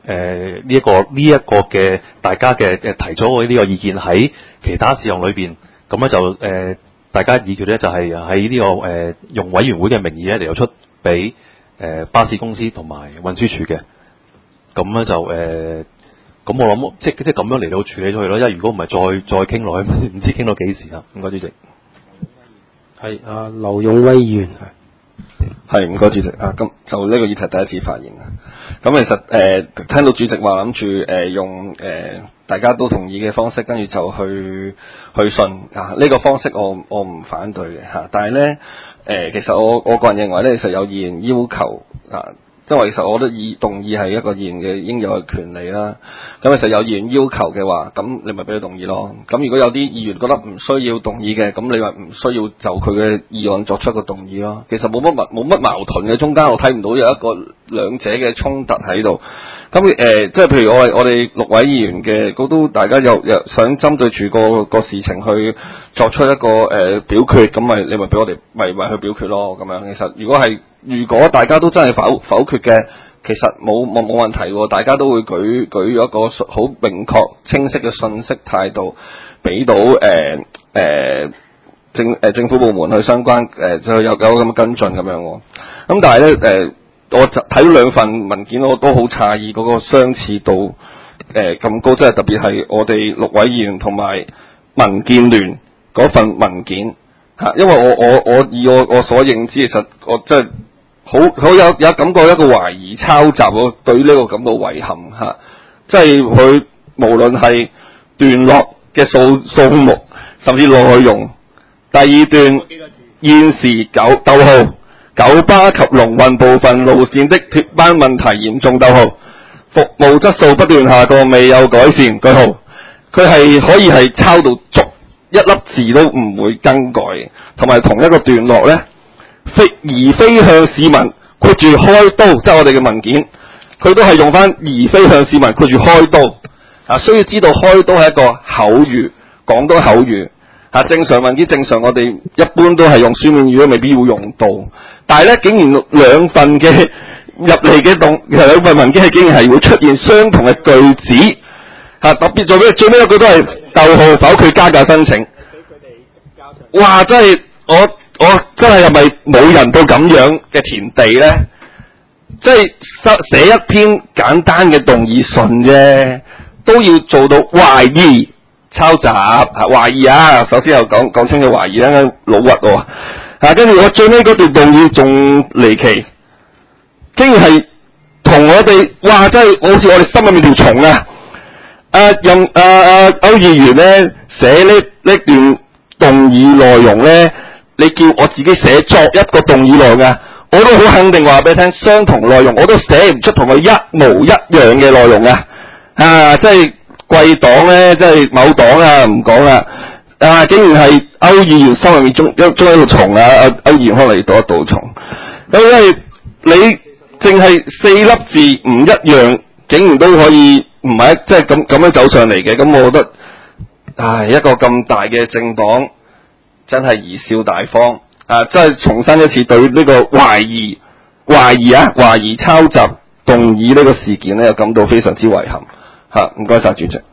誒呢一個呢一個嘅大家嘅誒提咗嘅呢個意見喺其他事項裏邊，咁咧就誒、呃、大家議決咧就係喺呢個誒、呃、用委員會嘅名義咧嚟到出俾誒、呃、巴士公司同埋運輸署嘅，咁咧就誒。呃咁我諗即即咁樣嚟到處理咗佢咯，因為如果唔係再再傾落去，唔知傾到幾時啦。唔該主席。 係啊，劉勇威議員係唔該主席啊，咁就呢個議題第一次發言啊。咁其實誒、呃、聽到主席話諗住誒用誒、呃、大家都同意嘅方式，跟住就去去信啊。呢、這個方式我我唔反對嘅嚇、啊，但係咧誒其實我我個人認為咧，其實有議員要求啊。即係其實我覺得議動議係一個議員嘅應有嘅權利啦。咁其實有議員要求嘅話，咁你咪俾佢動議咯。咁如果有啲議員覺得唔需要動議嘅，咁你咪唔需要就佢嘅議案作出一個動議咯。其實冇乜冇乜矛盾嘅，中間我睇唔到有一個兩者嘅衝突喺度。咁誒、呃，即係譬如我我哋六位議員嘅，嗰都大家又又想針對住個個事情去作出一個誒、呃、表決，咁咪你咪俾我哋咪咪去表決咯。咁樣其實如果係如果大家都真係否否決嘅，其實冇冇冇問題喎。大家都會舉舉咗一個好明確清晰嘅信息態度，俾到誒誒、呃呃、政誒、呃、政府部門去相關誒就、呃、有有咁嘅跟進咁樣喎。咁但係咧誒。我就睇到兩份文件，我都好詫異嗰個相似度誒咁高，即係特別係我哋六位議員同埋民建聯嗰份文件嚇，因為我我我以我我所認知，其實我真係好好有有感覺一個懷疑抄襲，我對呢個感到遺憾嚇，即係佢無論係段落嘅數數目，甚至內容，第二段現時九逗號。九巴及龍運部分路線的脫班問題嚴重，逗號，服務質素不斷下降，未有改善，句號。佢係可以係抄到逐一粒字都唔會更改，同埋同一個段落呢，非而非向市民括住開刀，即係我哋嘅文件，佢都係用翻而非向市民括住開刀。啊，需要知道開刀係一個口語，廣東口語。啊，正常文件正常，我哋一般都係用書面語，都未必要用到。但係咧，竟然兩份嘅入嚟嘅動，兩份文件係竟然係會出現相同嘅句子，嚇、啊、特別做咩？最尾一句都係逗號否決加價申請。哇！真係我我真係係咪冇人到咁樣嘅田地咧？即係寫一篇簡單嘅動議信啫，都要做到懷疑抄襲嚇懷疑啊！首先又講講清楚懷疑啦，老屈喎。啊！跟住我最尾嗰段動議仲離奇，竟然係同我哋哇！真係好似我哋心入面條蟲啊！啊任啊啊歐議員咧寫呢呢段動議內容咧，你叫我自己寫作一個動議內容啊，我都好肯定話俾你聽，相同內容我都寫唔出同佢一模一樣嘅內容啊！啊！即係貴黨咧，即係某黨啊，唔講啦。啊！竟然係歐議員心入面中一中一個蟲啊！歐議員可能要倒一倒蟲。咁因為你淨係四粒字唔一樣，竟然都可以唔係即係咁咁樣走上嚟嘅。咁我覺得，唉，一個咁大嘅政黨真係貽笑大方啊！真係重申一次對呢個懷疑懷疑啊懷疑抄襲動議呢個事件咧，又感到非常之遺憾嚇。唔該晒主席。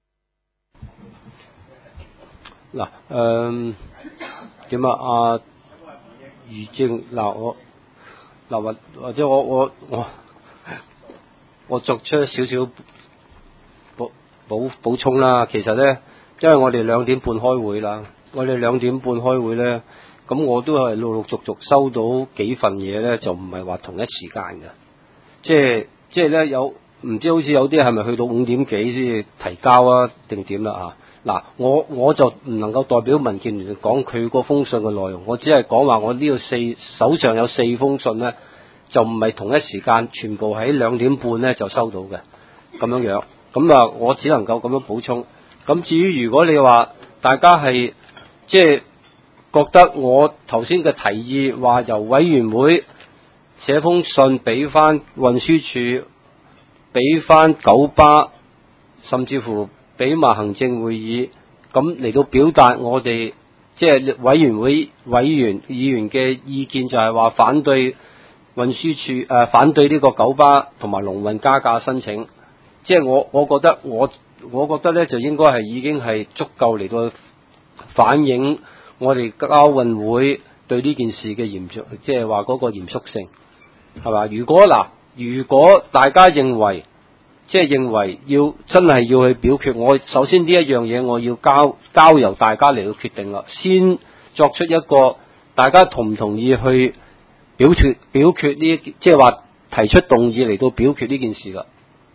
嗱，誒點啊？阿余正嗱，我嗱或或者我我我我作出少少補補補充啦。其實咧，因為我哋兩點半開會啦，我哋兩點半開會咧，咁我都係陸陸續續收到幾份嘢咧，就唔係話同一時間嘅，即係即係咧有唔知好似有啲係咪去到五點幾先至提交啊，定點啦啊？嗱，我我就唔能夠代表民建聯講佢嗰封信嘅內容，我只係講話我呢個四手上有四封信咧，就唔係同一時間全部喺兩點半咧就收到嘅咁樣樣。咁啊，我只能夠咁樣補充。咁至於如果你話大家係即係覺得我頭先嘅提議話由委員會寫封信俾翻運輸署，俾翻九巴，甚至乎俾埋行政會議，咁嚟到表達我哋即係委員會委員議員嘅意見，就係話反對運輸署誒、呃、反對呢個九巴同埋龍運加價申請即係我我覺得我我覺得咧就應該係已經係足夠嚟到反映我哋交運會對呢件事嘅嚴肅，即係話嗰個嚴肅性係嘛？如果嗱，如果大家認為即係認為要真係要去表決，我首先呢一樣嘢我要交交由大家嚟到決定啦，先作出一個大家同唔同意去表決表決呢，即係話提出動議嚟到表決呢件事啦。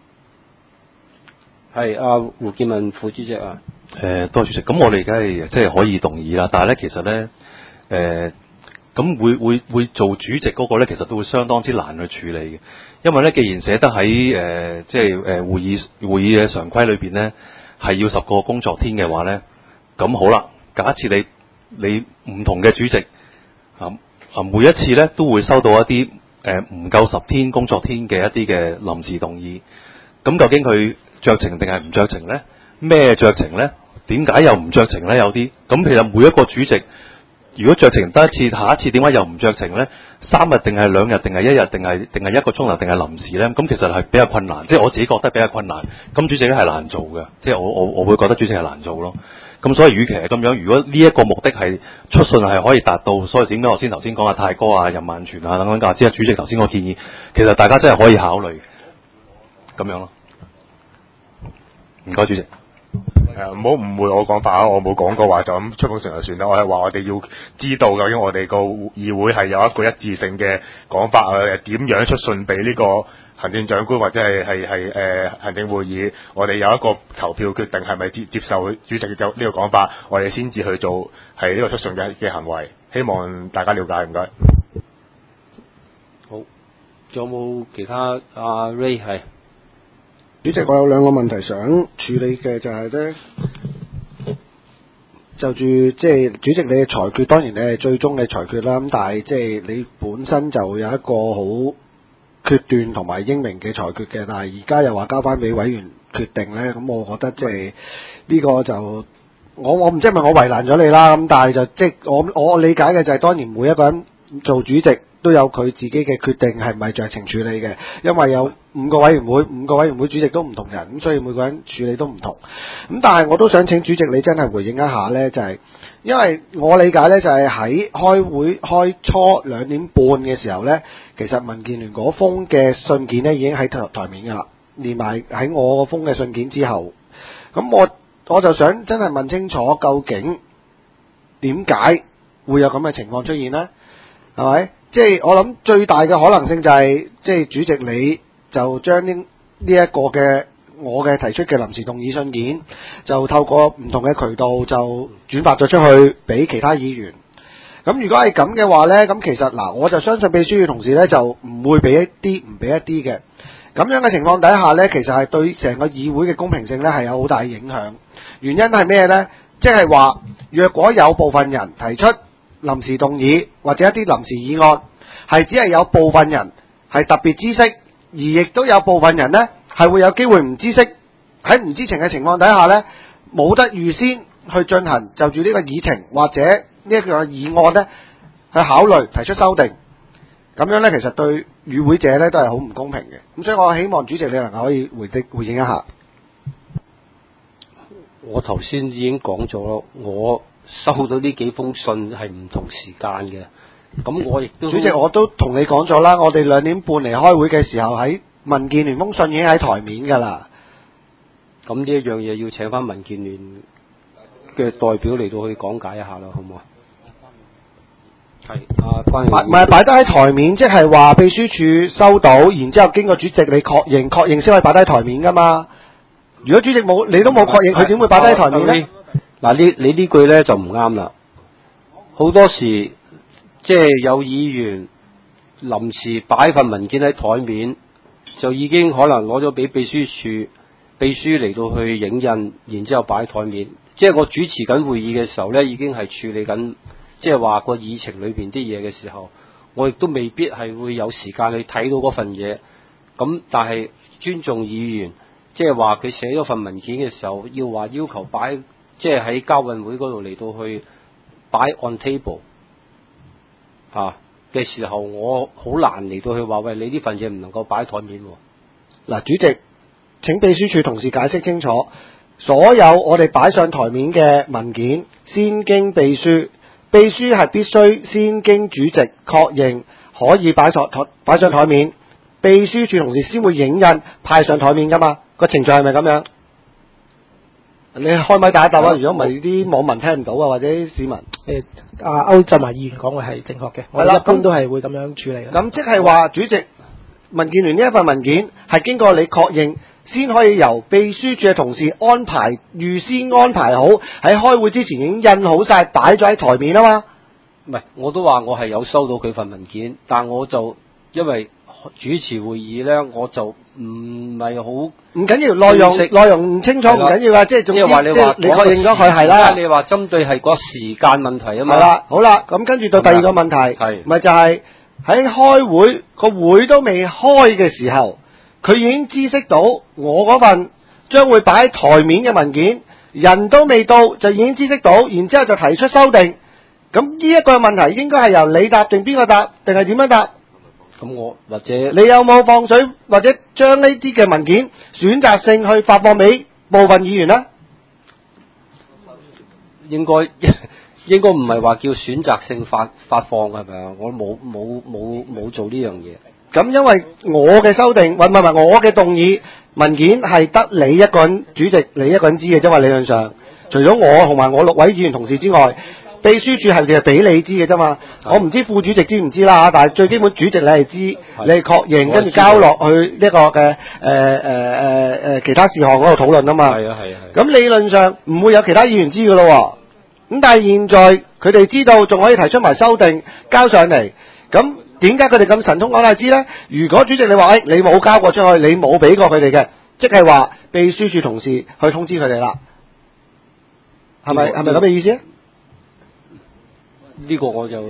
係阿胡建文副主席啊。 誒、呃，多謝主席。咁我哋梗係即係可以動議啦，但係咧其實咧，誒、呃，咁會會會做主席嗰個咧，其實都會相當之難去處理嘅，因為咧，既然寫得喺誒、呃、即係誒會議會議嘅常規裏邊咧，係要十個工作天嘅話咧，咁好啦，假設你你唔同嘅主席啊啊，每一次咧都會收到一啲誒唔夠十天工作天嘅一啲嘅臨時動議，咁究竟佢酌情定係唔酌情咧？咩酌情咧？點解又唔酌情咧？有啲咁其實每一個主席，如果酌情得一次，下一次點解又唔酌情咧？三日定係兩日定係一日定係定係一個鐘頭定係臨時咧？咁其實係比較困難，即係我自己覺得比較困難。咁主席咧係難做嘅，即係我我我會覺得主席係難做咯。咁所以與其係咁樣，如果呢一個目的係出信係可以達到，所以點解我先頭先講阿泰哥啊、任萬全啊等等架，即係主席頭先個建議，其實大家真係可以考慮咁樣咯。唔該，主席。 誒唔好誤會我講法啊！我冇講過話就咁出封信就算啦。我係話我哋要知道究竟我哋個議會係有一個一致性嘅講法誒，點樣出信俾呢個行政長官或者係係係誒行政會議，我哋有一個投票決定係咪接接受主席嘅呢個講法，我哋先至去做係呢個出信嘅嘅行為。希望大家了解，唔該。 好，仲有冇其他？阿 Ray 係。 主席，我有兩個問題想處理嘅，就係咧，就住即係主席你嘅裁決，當然你係最終嘅裁決啦。咁但係即係你本身就有一個好決斷同埋英明嘅裁決嘅，但係而家又話交翻俾委員決定咧，咁我覺得即係呢個就我我唔知係咪我為難咗你啦。咁但係就即係我我理解嘅就係當然每一個人做主席都有佢自己嘅決定係咪酌情處理嘅，因為有五個委員會，五個委員會主席都唔同人，咁所以每個人處理都唔同。咁但係我都想請主席你真係回應一下呢，就係、是、因為我理解呢，就係喺開會開初兩點半嘅時候呢，其實民建聯嗰封嘅信件呢已經喺台台面㗎啦，連埋喺我個封嘅信件之後，咁我我就想真係問清楚，究竟點解會有咁嘅情況出現呢？係咪？即係我諗最大嘅可能性就係、是，即係主席你就將呢呢一個嘅我嘅提出嘅臨時動議信件，就透過唔同嘅渠道就轉發咗出去俾其他議員。咁如果係咁嘅話呢，咁其實嗱，我就相信秘書嘅同事呢，就唔會俾一啲唔俾一啲嘅。咁樣嘅情況底下呢，其實係對成個議會嘅公平性呢係有好大影響。原因係咩呢？即係話，若果有部分人提出臨時動議或者一啲臨時議案，係只係有部分人係特別知悉，而亦都有部分人呢係會有機會唔知悉。喺唔知情嘅情況底下呢，冇得預先去進行就住呢個議程或者呢一個議案呢去考慮提出修訂。咁樣呢，其實對與會者呢都係好唔公平嘅。咁所以我希望主席你能夠可以回的回應一下。 我頭先已經講咗咯，我收到呢幾封信係唔同時間嘅，咁我亦都主席我都同你講咗啦，我哋兩點半嚟開會嘅時候喺民建聯封信已經喺台面㗎啦。 咁呢一樣嘢要請翻民建聯嘅代表嚟到去講解一下啦，好唔好啊？係啊，關於唔係擺得喺台面，即係話秘書處收到，然之後經過主席你確認，確認先可以擺低喺台面㗎嘛。如果主席冇，你都冇確認，佢點會擺低喺台面咧？ 嗱，呢你呢句咧就唔啱啦。好多時即係有議員臨時擺份文件喺台面，就已經可能攞咗俾秘書處秘書嚟到去影印，然之後擺喺台面。即係我主持緊會議嘅時候咧，已經係處理緊，即係話個議程裏邊啲嘢嘅時候，我亦都未必係會有時間去睇到嗰份嘢。咁但係尊重議員。即係話佢寫咗份文件嘅時候，要話要求擺，即係喺交運會嗰度嚟到去擺 on table 嚇、啊、嘅時候，我好難嚟到去話喂，你呢份嘢唔能夠擺喺台面喎。 嗱，主席請秘書處同事解釋清楚，所有我哋擺上台面嘅文件，先經秘書，秘書係必須先經主席確認可以擺上台擺上台面，秘書處同事先會影印派上台面噶嘛，個程序係咪咁樣？你開咪打一答啊！如果唔係啲網民聽唔到啊，或者啲市民。 誒，阿歐振華議員講嘅係正確嘅，我哋一般都係會咁樣處理嘅。 咁即係話，主席，民建聯呢一份文件係經過你確認，先可以由秘書處嘅同事安排預先安排好，喺開會之前已經印好晒，擺咗喺台面啊嘛。 唔係，我都話我係有收到佢份文件，但我就因為主持會議咧，我就唔係好唔緊要，內容內容唔清楚唔緊要啊，即係總之即係你確認咗佢係啦。 你話針對係個時間問題啊嘛。 係啦，好啦，咁跟住到第二個問題， 係咪就係喺開會個會都未開嘅時候，佢已經知悉到我嗰份將會擺喺台面嘅文件，人都未到就已經知悉到，然之後就提出修訂。咁呢一個問題應該係由你答定邊個答，定係點樣答？ 咁我或者你有冇放水，或者將呢啲嘅文件選擇性去發放俾部分議員呢？ 應該應該唔係話叫選擇性發發放係咪啊？我冇冇冇冇做呢樣嘢。 咁因為我嘅修訂，唔係唔係我嘅動議文件係得你一個人主席，你一個人知嘅啫嘛。理論上，除咗我同埋我六位議員同事之外。秘書處係淨係俾你知嘅啫嘛，我唔知副主席知唔知啦，但係最基本主席你係知，你係確認，跟住交落去呢個嘅誒誒誒誒其他事項嗰度討論啊嘛。 係啊係啊係。 咁理論上唔會有其他議員知嘅咯，咁但係現在佢哋知道，仲可以提出埋修訂交上嚟，咁點解佢哋咁神通廣大知咧？如果主席你話誒、哎、你冇交過出去，你冇俾過佢哋嘅，即係話秘書處同事去通知佢哋啦，係咪係咪咁嘅意思啊？ 呢個我就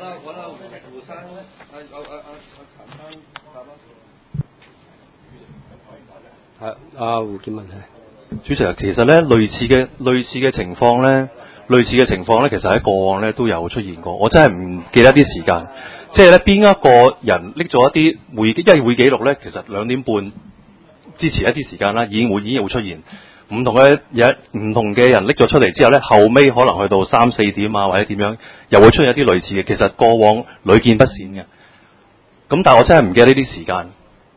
係阿胡建文係主席啊，其實咧類似嘅類似嘅情況咧，類似嘅情況咧，其實喺過往咧都有出現過。我真係唔記得啲時間，即係咧邊一個人拎咗一啲會，因為會記錄咧，其實兩點半之前一啲時間啦，已經會已經會出現。唔同嘅嘢，唔同嘅人拎咗出嚟之後咧，後尾可能去到三四點啊，或者點樣，又會出現一啲類似嘅。其實過往屢見不鮮嘅。咁但係我真係唔記得呢啲時間。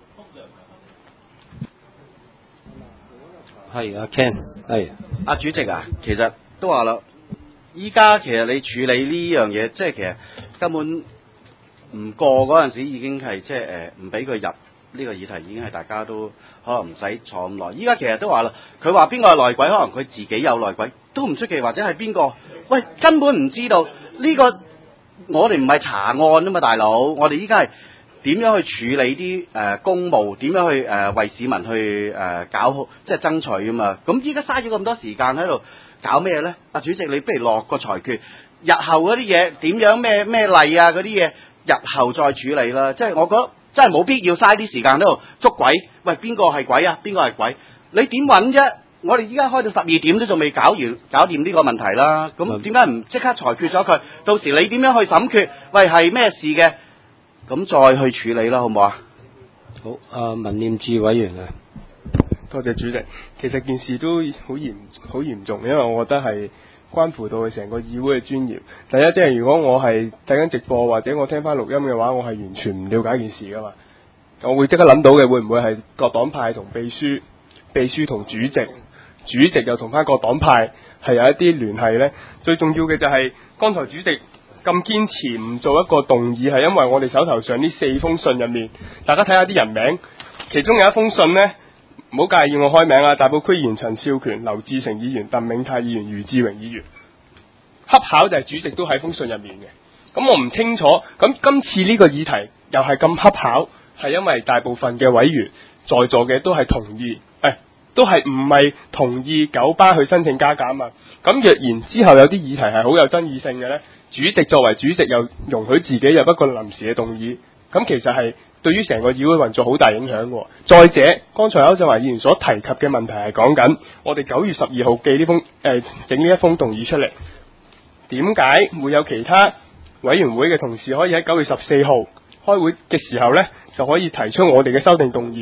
係阿 Ken，係阿主席啊，其實都話啦，依家其實你處理呢樣嘢，即係其實根本唔過嗰陣時已經係即係誒唔俾佢入。呢個議題已經係大家都可能唔使坐咁耐。依家其實都話啦，佢話邊個係內鬼，可能佢自己有內鬼都唔出奇，或者係邊個？喂，根本唔知道呢個，我哋唔係查案啊嘛，大佬。我哋依家係點樣去處理啲誒、呃、公務？點樣去誒、呃、為市民去誒、呃、搞好，即係爭取啊嘛。咁依家嘥咗咁多時間喺度搞咩咧？阿主席，你不如落個裁決，日後嗰啲嘢點樣咩咩例啊嗰啲嘢，日後再處理啦。即係我覺得。真係冇必要嘥啲時間喺度捉鬼，喂邊個係鬼啊？邊個係鬼？你點揾啫？我哋依家開到十二點都仲未搞完，搞掂呢個問題啦。咁點解唔即刻裁決咗佢？到時你點樣去審決？喂係咩事嘅？咁再去處理啦，好唔好啊？ 好，啊民念智委員啊， 多謝主席。其實件事都好嚴好嚴重，因為我覺得係。關乎到佢成個議會嘅專業。第一，即係如果我係睇緊直播或者我聽翻錄音嘅話，我係完全唔了解件事噶嘛。我會即刻諗到嘅會唔會係各黨派同秘書、秘書同主席、主席又同翻各黨派係有一啲聯繫呢？最重要嘅就係、是、剛才主席咁堅持唔做一個動議，係因為我哋手頭上呢四封信入面，大家睇下啲人名，其中有一封信呢。唔好介意我開名啊！大埔區議員陳少權、劉志成議員、鄧銘泰議員、余志榮議員，恰巧就係主席都喺封信入面嘅。咁我唔清楚，咁今次呢個議題又係咁恰巧，係因為大部分嘅委員在座嘅都係同意，誒、哎，都係唔係同意九巴去申請加價啊嘛。咁若然之後有啲議題係好有爭議性嘅呢，主席作為主席又容許自己有一個臨時嘅動議，咁其實係。對於成個議會運作好大影響喎。再者，剛才歐振華議員所提及嘅問題係講緊我哋九月十二號寄呢封誒整呢一封動議出嚟，點解會有其他委員會嘅同事可以喺九月十四號開會嘅時候呢，就可以提出我哋嘅修訂動議？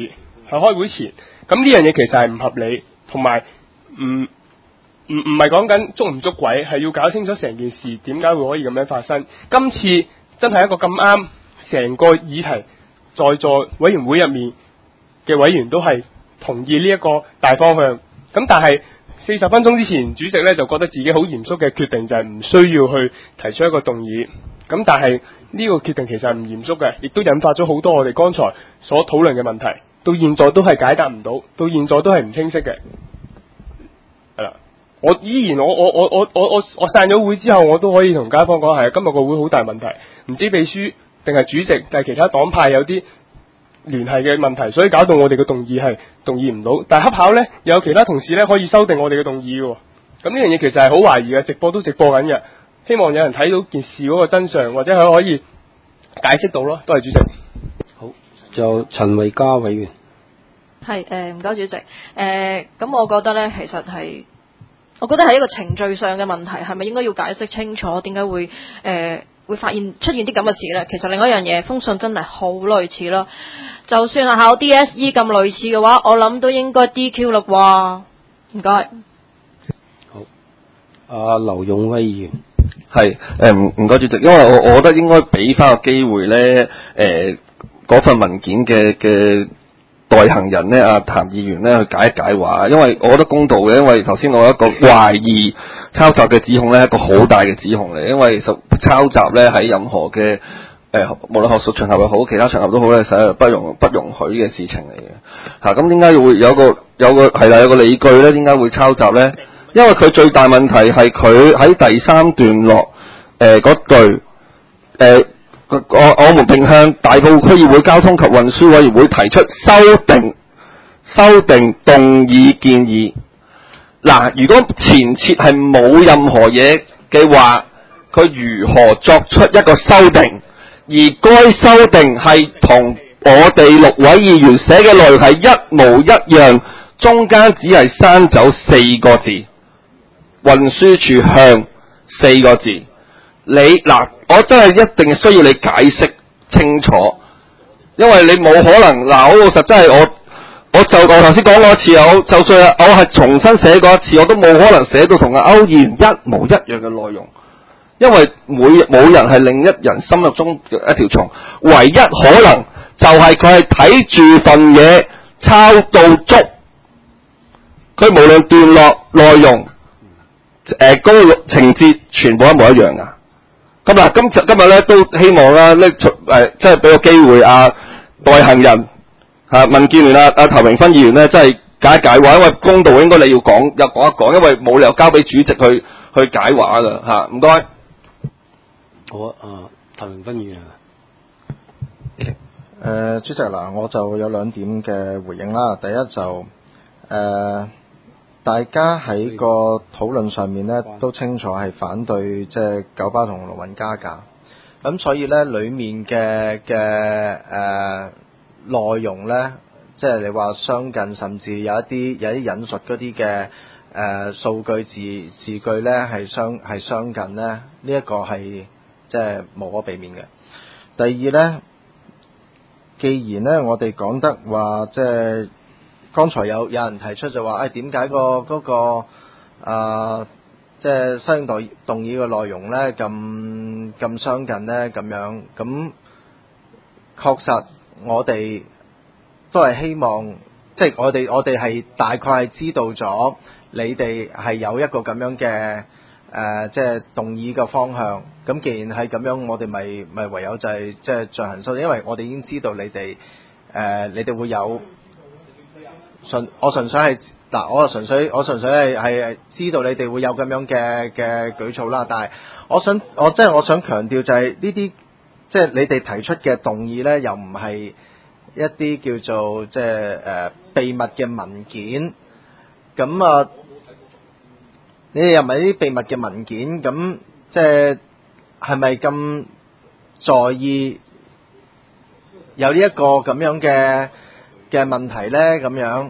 係開會前，咁呢樣嘢其實係唔合理，同埋唔唔唔係講緊捉唔捉鬼，係要搞清楚成件事點解會可以咁樣發生。今次真係一個咁啱，成個議題在座委員會入面嘅委員都係同意呢一個大方向。咁但係四十分鐘之前，主席咧就覺得自己好嚴肅嘅決定就係唔需要去提出一個動議。咁但係呢個決定其實係唔嚴肅嘅，亦都引發咗好多我哋剛才所討論嘅問題，到現在都係解答唔到，到現在都係唔清晰嘅。係啦。我依然我我我我我我我散咗會之後，我都可以同街坊講係今日個會好大問題，唔知秘書定係主席定係其他黨派有啲聯繫嘅問題，所以搞到我哋嘅動議係動議唔到。但係恰巧呢，有其他同事呢可以修訂我哋嘅動議喎。咁呢樣嘢其實係好懷疑嘅，直播都直播緊嘅。希望有人睇到件事嗰個真相，或者佢可以解釋到咯。多謝主席。 好，就陳慧嘉委員。 係誒，唔該主席。誒、呃，咁我覺得呢，其實係。我覺得係一個程序上嘅問題，係咪應該要解釋清楚點解會誒、呃、會發現出現啲咁嘅事呢？其實另外一樣嘢，封信真係好類似咯。就算係考 D S E 咁類似嘅話，我諗都應該 D Q 啦啩。唔該。 好，阿劉勇威議員。 係誒唔唔該主席，因為我我覺得應該俾翻個機會咧，誒嗰份文件嘅嘅。代行人呢，阿譚議員呢去解一解話，因為我覺得公道嘅，因為頭先我有一個懷疑抄襲嘅指控呢，係一個好大嘅指控嚟，因為抄襲呢喺任何嘅誒、呃，無論學術場合又好，其他場合都好咧，實係不容不容許嘅事情嚟嘅。嚇、啊，咁點解會有個有個係啦，有個理據呢？點解會抄襲呢？因為佢最大問題係佢喺第三段落誒嗰、呃、句誒。呃我我們並向大埔區議會交通及運輸委員會提出修訂修訂動議建議。嗱，如果前設係冇任何嘢嘅話，佢如何作出一個修訂？而該修訂係同我哋六位議員寫嘅內容係一模一樣，中間只係刪走四個字，運輸署向四個字。你嗱，我真係一定需要你解釋清楚，因為你冇可能嗱，好老實真係我，我就我頭先講過一次，我就算我係重新寫過一次，我都冇可能寫到同阿歐議員一模一樣嘅內容，因為每冇人係另一人心目中嘅一條蟲，唯一可能就係佢係睇住份嘢抄到足，佢無論段落內容誒高情節全部一模一樣噶。咁嗱，今今日咧都希望啦，拎出誒，即係俾個機會啊，代行人嚇、啊、民建聯啊，阿譚榮芬議員咧，真係解一解話，因為公道應該你要講，又講一講，因為冇理由交俾主席去去解話噶嚇，唔該。 好啊，啊，譚榮芬議員。 誒、呃，主席嗱，我就有兩點嘅回應啦。第一就誒。呃大家喺個討論上面咧，都清楚係反對即係九巴同龍運加價，咁所以咧裡面嘅嘅誒內容咧，即係你話相近，甚至有一啲有啲引述嗰啲嘅誒數據字字句咧係相係相近咧，呢、這、一個係即係無可避免嘅。第二咧，既然咧我哋講得話即係。剛才有有人提出就話，誒點解個嗰個啊，即係修訂動動議嘅內容咧咁咁相近咧咁樣？咁確實我哋都係希望，即係我哋我哋係大概係知道咗你哋係有一個咁樣嘅誒，即係動議嘅方向。咁既然係咁樣，我哋咪咪唯有就係即係進行修訂，因為我哋已經知道你哋誒，你哋會有。純我純粹係嗱，我純粹我純粹係係知道你哋會有咁樣嘅嘅舉措啦。但係我想我即係我想強調就係呢啲即係你哋提出嘅動議咧，又唔係一啲叫做即係誒秘密嘅文件。咁啊，你哋又唔係啲秘密嘅文件，咁即係係咪咁在意有呢一個咁樣嘅嘅問題咧？咁樣，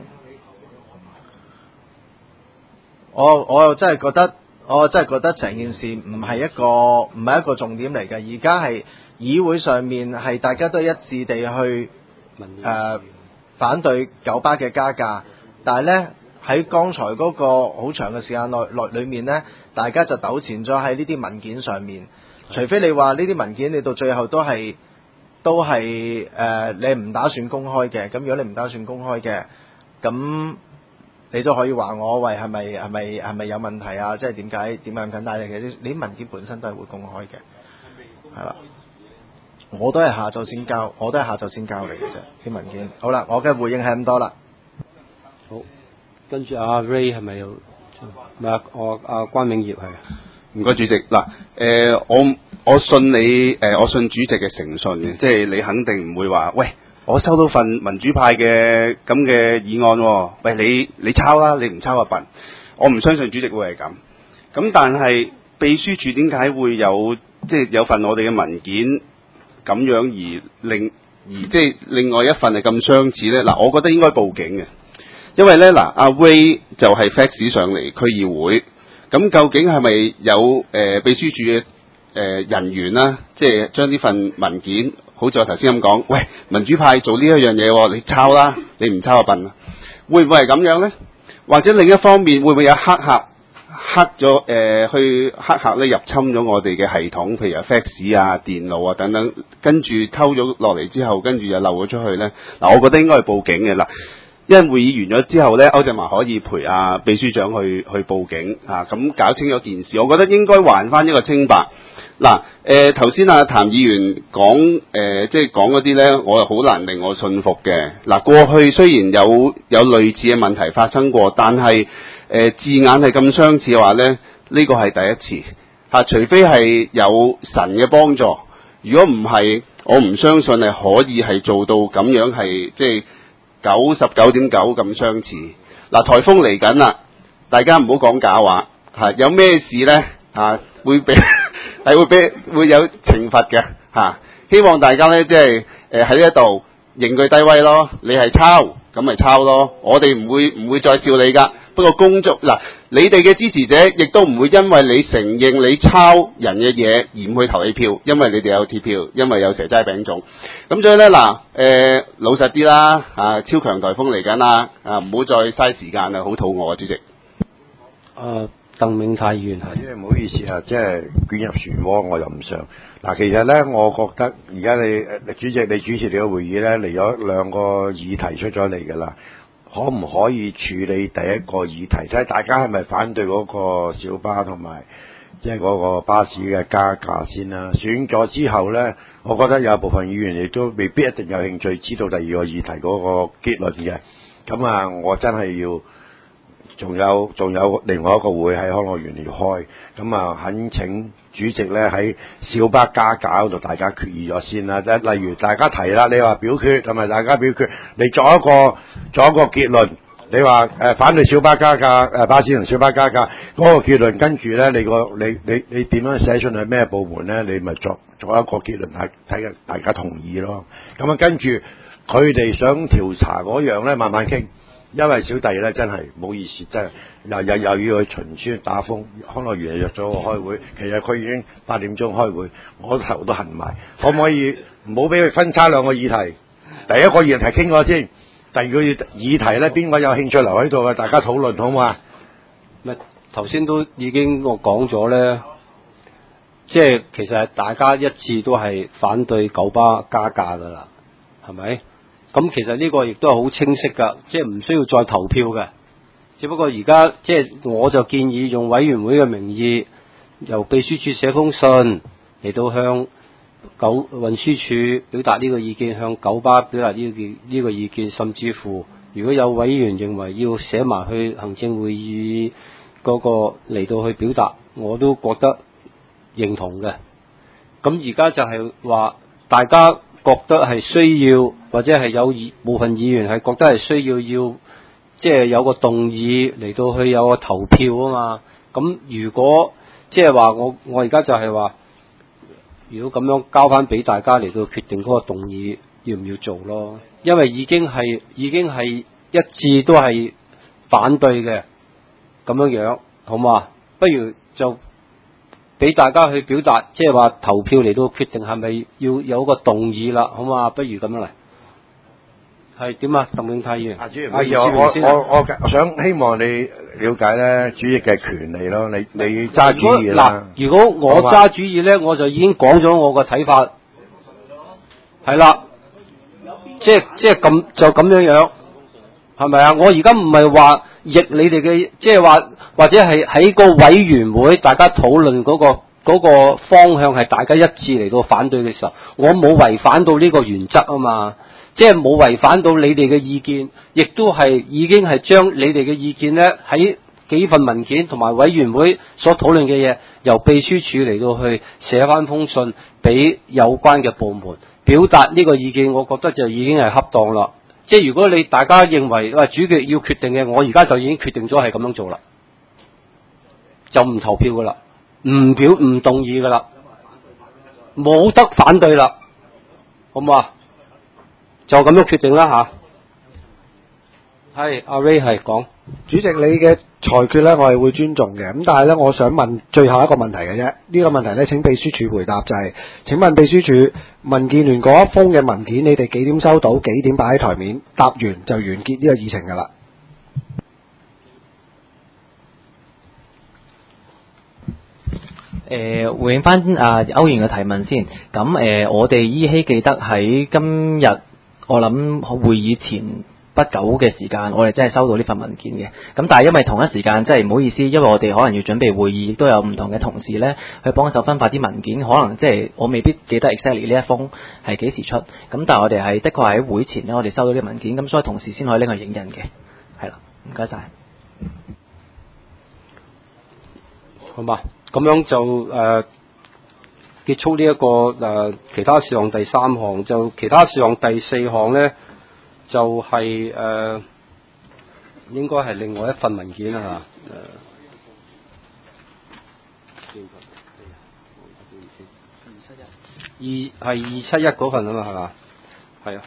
我我又真係覺得，我真係覺得成件事唔係一個唔係一個重點嚟嘅。而家係議會上面係大家都一致地去誒、呃、 反對九巴嘅加價，但係呢，喺剛才嗰個好長嘅時間內內裏面呢，大家就糾纏咗喺呢啲文件上面。除非你話呢啲文件你到最後都係都係誒、呃、你唔打算公開嘅，咁如果你唔打算公開嘅，咁你都可以話我喂係咪係咪係咪有問題啊？即係點解點解咁簡單咧？其實你啲文件本身都係會公開嘅，係啦。我都係下晝先交，我都係下晝先交嚟嘅啫啲文件。好啦，我嘅回應係咁多啦。 好，跟住阿 Ray 係咪有？唔係我阿關永業係。 唔該，主席嗱，誒、呃、我我信你誒、呃，我信主席嘅誠信嘅，即係你肯定唔會話，喂，我收到份民主派嘅咁嘅議案、哦，喂你你抄啦，你唔抄啊笨，我唔相信主席會係咁。咁但係秘書處點解會有即係有份我哋嘅文件咁樣而另而即係另外一份係咁相似咧？嗱，我覺得應該報警嘅，因為咧嗱，阿 Ray 就係 fax 上嚟區議會。咁究竟係咪有誒、呃、秘書處嘅誒、呃、人員啦？即係將呢份文件，好似我頭先咁講，喂，民主派做呢一樣嘢，你抄啦，你唔抄啊笨啊！會唔會係咁樣咧？或者另一方面，會唔會有黑客黑咗誒、呃、去黑客咧入侵咗我哋嘅系統，譬如 fax 啊、電腦啊等等，跟住偷咗落嚟之後，跟住又漏咗出去咧？嗱，我覺得應該係報警嘅啦。因為會議完咗之後咧，歐振華可以陪阿秘書長去去報警啊，咁搞清咗件事，我覺得應該還翻一個清白。嗱，誒頭先阿譚議員講誒，即係講嗰啲咧，我又好難令我信服嘅。嗱，過去雖然有有類似嘅問題發生過，但係誒、呃、字眼係咁相似嘅話咧，呢個係第一次嚇、啊，除非係有神嘅幫助，如果唔係，我唔相信係可以係做到咁樣係即係。九十九點九咁相似。嗱，颱風嚟緊啦，大家唔好講假話嚇。有咩事咧嚇？會俾係會俾會有懲罰嘅嚇。希望大家咧即係誒喺呢一度認佢低威咯。你係抄咁咪抄咯，我哋唔會唔會再笑你噶。不過公眾嗱，你哋嘅支持者亦都唔會因為你承認你抄人嘅嘢而唔去投你票，因為你哋有鐵票，因為有蛇齋餅粽。咁所以咧嗱，誒、呃、老實啲啦，啊超強颱風嚟緊啦，啊唔好再嘥時間啦，好肚餓啊，主席。 誒鄧永泰議員係， 因為唔好意思啊，即係捲入漩渦我又唔想。嗱，其實咧，我覺得而家你主席你主持你個會議咧，嚟咗兩個議題出咗嚟㗎啦。可唔可以處理第一個議題？睇下大家係咪反對嗰個小巴同埋即係嗰個巴士嘅加價先啦。選咗之後呢，我覺得有部分議員亦都未必一定有興趣知道第二個議題嗰個結論嘅。咁啊，我真係要仲有仲有另外一個會喺康樂園要開。咁啊，懇請主席呢喺小巴加價嗰度大家決議咗先啦。例如大家提啦，你話表決同埋大家表決，你作一個作一個結論。你話誒、呃、反對小巴加價，誒、呃、巴士同小巴加價嗰、那個結論，跟住咧你個你你你點樣寫信去咩部門咧？你咪作作一個結論，睇睇大家同意咯。咁啊，跟住佢哋想調查嗰樣咧，慢慢傾。因為小弟咧真係唔好意思，真係又又又要去巡村打風，康樂園約咗我開會，其實佢已經八點鐘開會，我頭都痕埋。可唔可以唔好俾佢分叉兩個議題？第一個議題傾過先。第二個議題咧，邊個有興趣留喺度嘅？大家討論好嘛？ 咪頭先都已經我講咗咧，即係其實係大家一致都係反對九巴加價噶啦，係咪？咁其實呢個亦都係好清晰噶，即係唔需要再投票嘅。只不過而家即係我就建議用委員會嘅名義，由秘書處寫封信嚟到向九運輸署表達呢個意見，向九巴表達呢個呢個意見，甚至乎如果有委員認為要寫埋去行政會議嗰個嚟到去表達，我都覺得認同嘅。咁而家就係話大家覺得係需要，或者係有部分議員係覺得係需要要，即係有個動議嚟到去有個投票啊嘛。咁如果即係話我我而家就係話。如果咁樣交翻俾大家嚟到決定嗰個動議要唔要做咯，因為已經係已經係一致都係反對嘅咁樣樣，好嘛？不如就俾大家去表達，即係話投票嚟到決定係咪要有個動議啦，好嘛？不如咁樣嚟。 係點啊？鄧永泰議員， 啊，主席， 啊我姚志榮先我我我想希望你了解咧主席嘅權利咯，你你揸主意嗱啦。， 如果我揸主意咧，我就已經講咗我個睇法，係啦，即係即係咁就咁樣樣，係咪啊？我而家唔係話逆你哋嘅，即係話或者係喺個委員會大家討論嗰個嗰個方向係大家一致嚟到反對嘅時候，我冇違反到呢個原則啊嘛。即係冇違反到你哋嘅意見，亦都係已經係將你哋嘅意見咧喺幾份文件同埋委員會所討論嘅嘢，由秘書處嚟到去寫翻封信俾有關嘅部門，表達呢個意見，我覺得就已經係恰當啦。即係如果你大家認為喂主席要決定嘅，我而家就已經決定咗係咁樣做啦，就唔投票噶啦，唔表唔動議噶啦，冇得反對啦，好唔好啊？就咁樣決定啦吓，係阿 Ray 係講， 主席你嘅裁決咧，我係會尊重嘅。咁但係咧，我想問最後一個問題嘅啫。呢、這個問題咧，請秘書處回答就係、是：請問秘書處民建聯嗰一封嘅文件，你哋幾點收到？幾點擺喺台面？答完就完結呢個議程㗎啦。 誒、呃、回應翻啊歐元嘅提問先，咁誒、呃、我哋依稀記得喺今日我諗會議前不久嘅時間，我哋真係收到呢份文件嘅。咁但係因為同一時間真係唔好意思，因為我哋可能要準備會議，亦都有唔同嘅同事呢去幫手分發啲文件，可能即係我未必記得 exactly 呢一封係幾時出。咁但係我哋係的確喺會前呢，我哋收到啲文件，咁所以同事先可以拎去影印嘅。係啦，唔該晒。 好嘛？咁樣就誒、呃、結束呢、這、一個誒、呃、其他事項第三項，就其他事項第四項咧，就係、是、誒、呃、應該係另外一份文件啊嚇誒二係二七一嗰份啊嘛係嘛？係啊，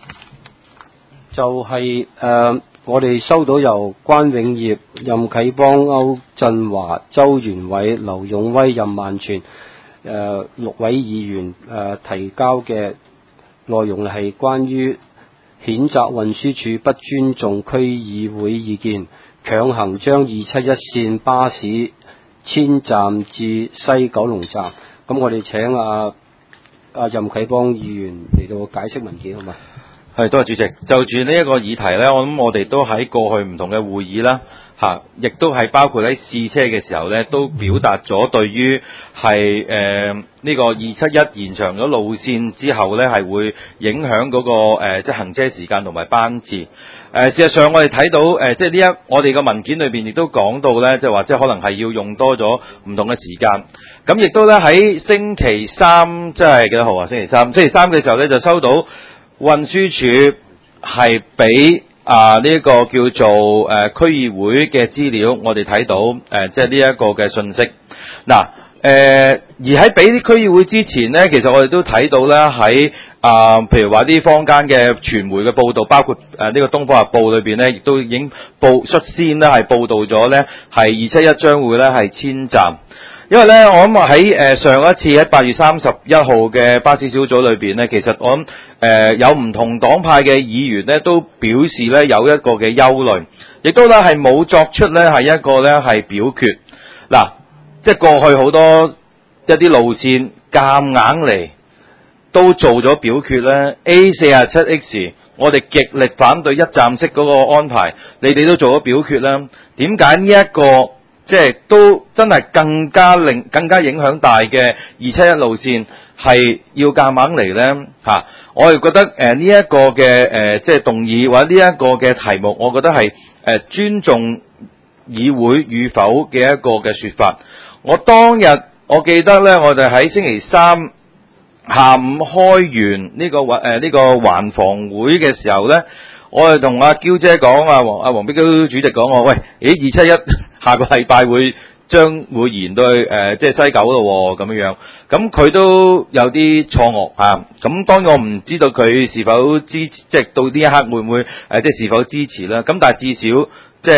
就係、是、誒。呃我哋收到由關永業、任啟邦、歐振華、周元偉、劉勇威、任萬全誒、呃、六位議員誒、呃、提交嘅內容係關於譴責運輸署不尊重區議會意見，強行將二七一線巴士遷站至西九龍站。咁我哋請阿阿任啟邦議員嚟到解釋文件好嘛？ 係，多謝主席。就住呢一個議題呢，我諗我哋都喺過去唔同嘅會議啦，嚇，亦都係包括喺試車嘅時候呢，都表達咗對於係誒呢個二七一延長咗路線之後呢，係會影響嗰、那個、呃、即係行車時間同埋班次。誒、呃，事實上我哋睇到誒、呃，即係呢一我哋個文件裏邊亦都講到呢，即係話即係可能係要用多咗唔同嘅時間。咁亦都呢，喺星期三，即係幾多號啊？星期三，星期三嘅時候呢，就收到運輸署係俾啊呢一個叫做誒、呃、區議會嘅資料，我哋睇到誒、呃、即係呢一個嘅信息。嗱誒、呃，而喺俾啲區議會之前呢，其實我哋都睇到咧喺啊，譬如話啲坊間嘅傳媒嘅報導，包括誒呢、呃這個《東方日報》裏邊呢，亦都已經報率先咧係報導咗呢係二七一將會咧係遷站。因為咧，我諗喺誒上一次喺八月三十一號嘅巴士小組裏邊咧，其實我諗誒、呃、有唔同黨派嘅議員咧都表示咧有一個嘅憂慮，亦都咧係冇作出咧係一個咧係表決。嗱，即係過去好多一啲路線夾硬嚟都做咗表決咧 ，A 四十七 X 我哋極力反對一站式嗰個安排，你哋都做咗表決啦。點解呢一個？即係都真係更加令更加影響大嘅二七一路線係要夾硬嚟呢？嚇、啊！我哋覺得誒呢一個嘅誒、呃、即係動議或者呢一個嘅題目，我覺得係誒、呃、尊重議會與否嘅一個嘅説法。我當日我記得呢，我哋喺星期三下午開完呢、這個環誒呢個環防會嘅時候呢，我哋同阿嬌姐講，阿黃阿黃碧嬌主席講我，喂，咦二七一下個禮拜會將會延到去誒、呃、即係西九咯咁樣樣，咁佢都有啲錯愕嚇，咁、啊、當然我唔知道佢是否支持，即係到呢一刻會唔會誒、呃、即係是否支持啦，咁但係至少即係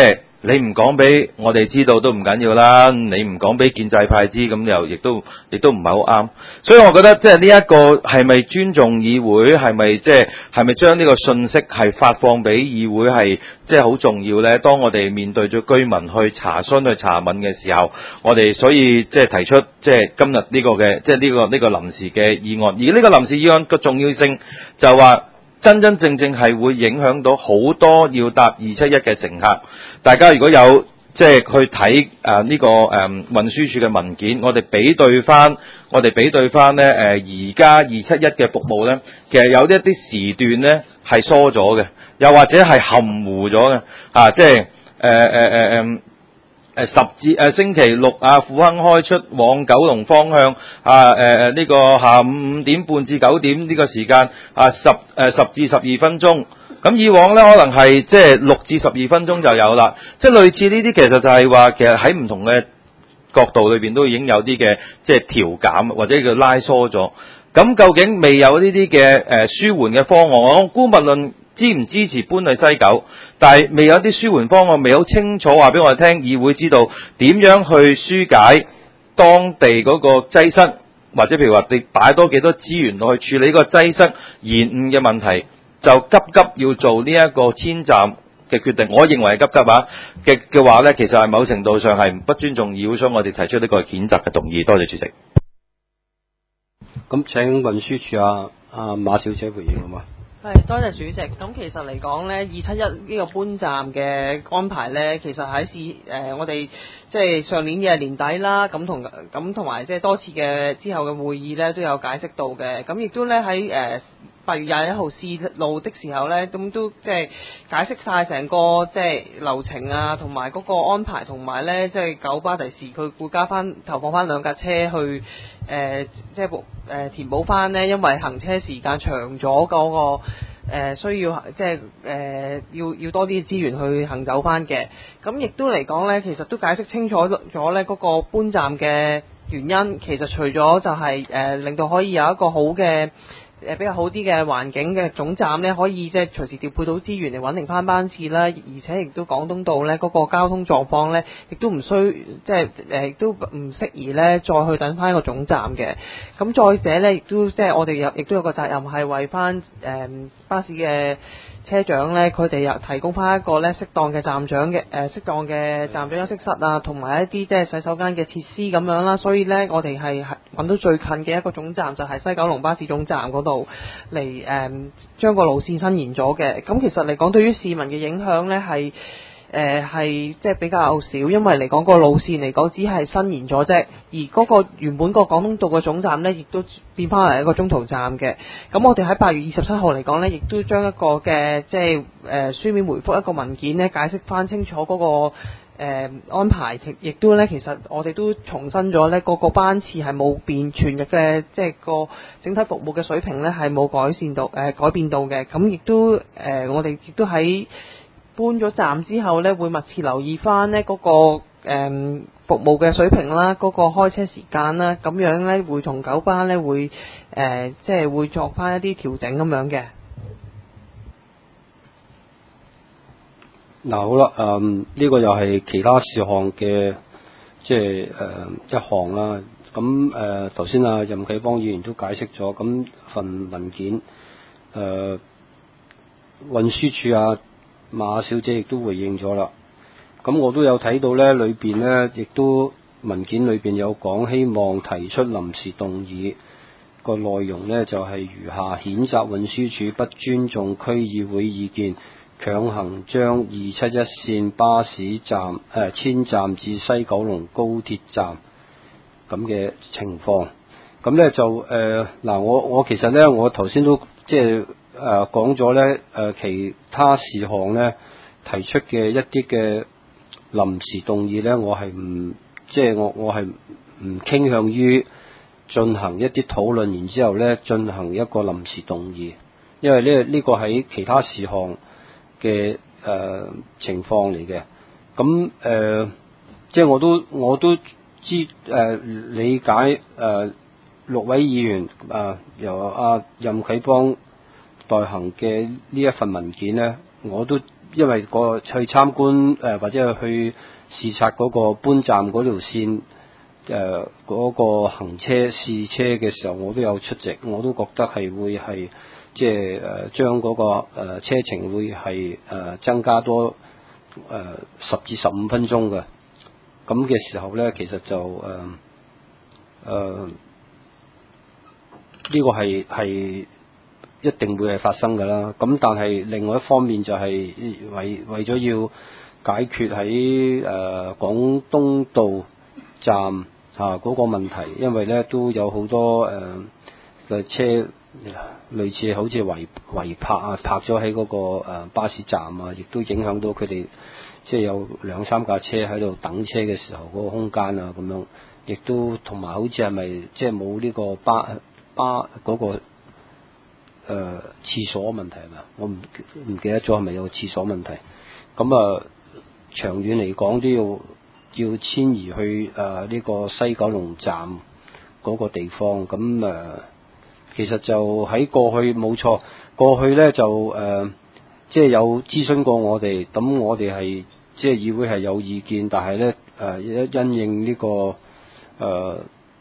你唔講俾我哋知道都唔緊要啦，你唔講俾建制派知，咁又亦都亦都唔係好啱。所以我覺得即係呢一個係咪尊重議會，係咪即係係咪將呢個信息係發放俾議會係即係好重要呢？當我哋面對咗居民去查詢去查問嘅時候，我哋所以即係提出即係今日呢個嘅即係呢個呢個臨時嘅議案，而呢個臨時議案個重要性就係話，真真正正係會影響到好多要搭二七一嘅乘客。大家如果有即係去睇誒呢個誒、呃、運輸署嘅文件，我哋比對翻，我哋比對翻咧誒而家二七一嘅服務咧，其實有一啲時段咧係疏咗嘅，又或者係含糊咗嘅啊，即係誒誒誒誒。誒十至誒、呃、星期六啊，富亨開出往九龍方向啊，誒誒呢個下午五點半至九點呢個時間啊，十誒、呃、十至十二分鐘。咁以往咧可能係即係六至十二分鐘就有啦，即係類似呢啲，其實就係話其實喺唔同嘅角度裏邊都已經有啲嘅即係調減或者叫拉疏咗。咁究竟未有呢啲嘅誒舒緩嘅方案，我姑勿論支唔支持搬去西九，但係未有啲舒緩方案，未好清楚話俾我哋聽，議會知道點樣去疏解當地嗰個擠塞，或者譬如話你擺多幾多資源落去處理呢個擠塞延誤嘅問題，就急急要做呢一個遷站嘅決定。我認為係急急啊嘅嘅話呢，其實係某程度上係不尊重議會，所以我哋提出呢個譴責嘅動議。多謝主席。 咁請運輸署啊啊馬小姐回應好嘛？ 係，多謝主席。咁其實嚟講咧，二七一呢個搬站嘅安排咧，其實喺市誒我哋即係上年嘅年底啦，咁同咁同埋即係多次嘅之後嘅會議咧都有解釋到嘅。咁亦都咧喺誒八月廿一號試路的時候咧，咁都即係解釋晒成個即係流程啊，同埋嗰個安排，同埋咧即係九巴第時佢會加翻投放翻兩架車去誒、呃、即係誒、呃、填補翻咧，因為行車時間長咗嗰、那個。誒、呃、需要即係誒要要多啲資源去行走翻嘅，咁亦都嚟講咧，其實都解釋清楚咗咧嗰個搬站嘅原因。其實除咗就係、是、誒、呃、令到可以有一個好嘅誒、呃、比較好啲嘅環境嘅總站咧，可以即係隨時調配到資源嚟穩定翻班次啦，而且亦都廣東道咧嗰、那個交通狀況咧，亦都唔需即係誒亦都唔適宜咧再去等翻一個總站嘅。咁再者咧，亦都即係我哋有亦都有個責任係為翻誒。呃巴士嘅車長咧，佢哋又提供翻一個咧適當嘅站長嘅誒適當嘅站長休息室啊，同埋一啲即係洗手間嘅設施咁樣啦。所以咧，我哋係揾到最近嘅一個總站，就係、是、西九龍巴士總站嗰度嚟誒將個路線伸延咗嘅。咁其實嚟講，對於市民嘅影響咧係。誒係即係比較少，因為嚟講個路線嚟講只係伸延咗啫，而嗰個原本個廣東道嘅總站呢，亦都變翻為一個中途站嘅。咁我哋喺八月二十七號嚟講呢，亦都將一個嘅即係誒書面回覆一個文件呢，解釋翻清楚嗰、那個、呃、安排，亦都呢，其實我哋都重申咗呢個個班次係冇變，全日嘅即係個整體服務嘅水平呢係冇改善到誒、呃、改變到嘅。咁亦都誒、呃、我哋亦都喺搬咗站之後呢，會密切留意翻呢嗰個、嗯、服務嘅水平啦，嗰、嗰個開車時間啦，咁樣呢會同九巴呢會誒、呃、即係會作翻一啲調整咁樣嘅。 嗱好啦，嗯呢、呢個又係其他事項嘅即係誒、呃、一項啦。咁誒頭先啊任啟邦議員都解釋咗，咁份文件誒、呃、運輸署啊。馬小姐亦都回應咗啦，咁我都有睇到呢裏邊呢亦都文件裏邊有講，希望提出臨時動議個內容呢就係、是、如下：譴責運輸署不尊重區議會意見，強行將二七一線巴士站誒遷站至西九龍高鐵站咁嘅情況。咁呢就誒嗱、呃，我我其實呢，我頭先都即係。誒、呃、講咗咧，誒、呃、其他事項咧提出嘅一啲嘅臨時動議咧，我係唔即係我我係唔傾向於進行一啲討論，然之後咧進行一個臨時動議，因為呢呢個喺其他事項嘅誒情況嚟嘅。咁誒、呃、即係我都我都知誒、呃、理解誒、呃、六位議員誒、呃、由阿、啊、任啟邦代行嘅呢一份文件呢，我都因為個去參觀誒、呃、或者去視察嗰個搬站嗰條線誒嗰、呃嗰個行車試車嘅時候，我都有出席，我都覺得係會係即係誒將嗰個誒、呃、車程會係誒、呃、增加多誒、呃、十至十五分鐘嘅。咁嘅時候咧，其實就誒誒。呃呃呢個係係一定會係發生㗎啦。咁但係另外一方面就係為為咗要解決喺誒、呃、廣東道站嚇嗰、啊那個問題，因為咧都有好多誒嘅、呃、車類似好似違違泊啊，泊咗喺嗰個、呃、巴士站啊，亦都影響到佢哋即係有兩三架車喺度等車嘅時候嗰個空間啊，咁樣亦都同埋好似係咪即係冇呢個巴巴嗰、那個誒、呃、廁所問題係咪？我唔唔記得咗係咪有個廁所問題？咁啊、呃，長遠嚟講都要要遷移去誒呢、呃這個西九龍站嗰個地方。咁誒、呃，其實就喺過去冇錯，過去咧就誒、呃、即係有諮詢過我哋，咁我哋係即係議會係有意見，但係咧誒因因應呢、這個誒。呃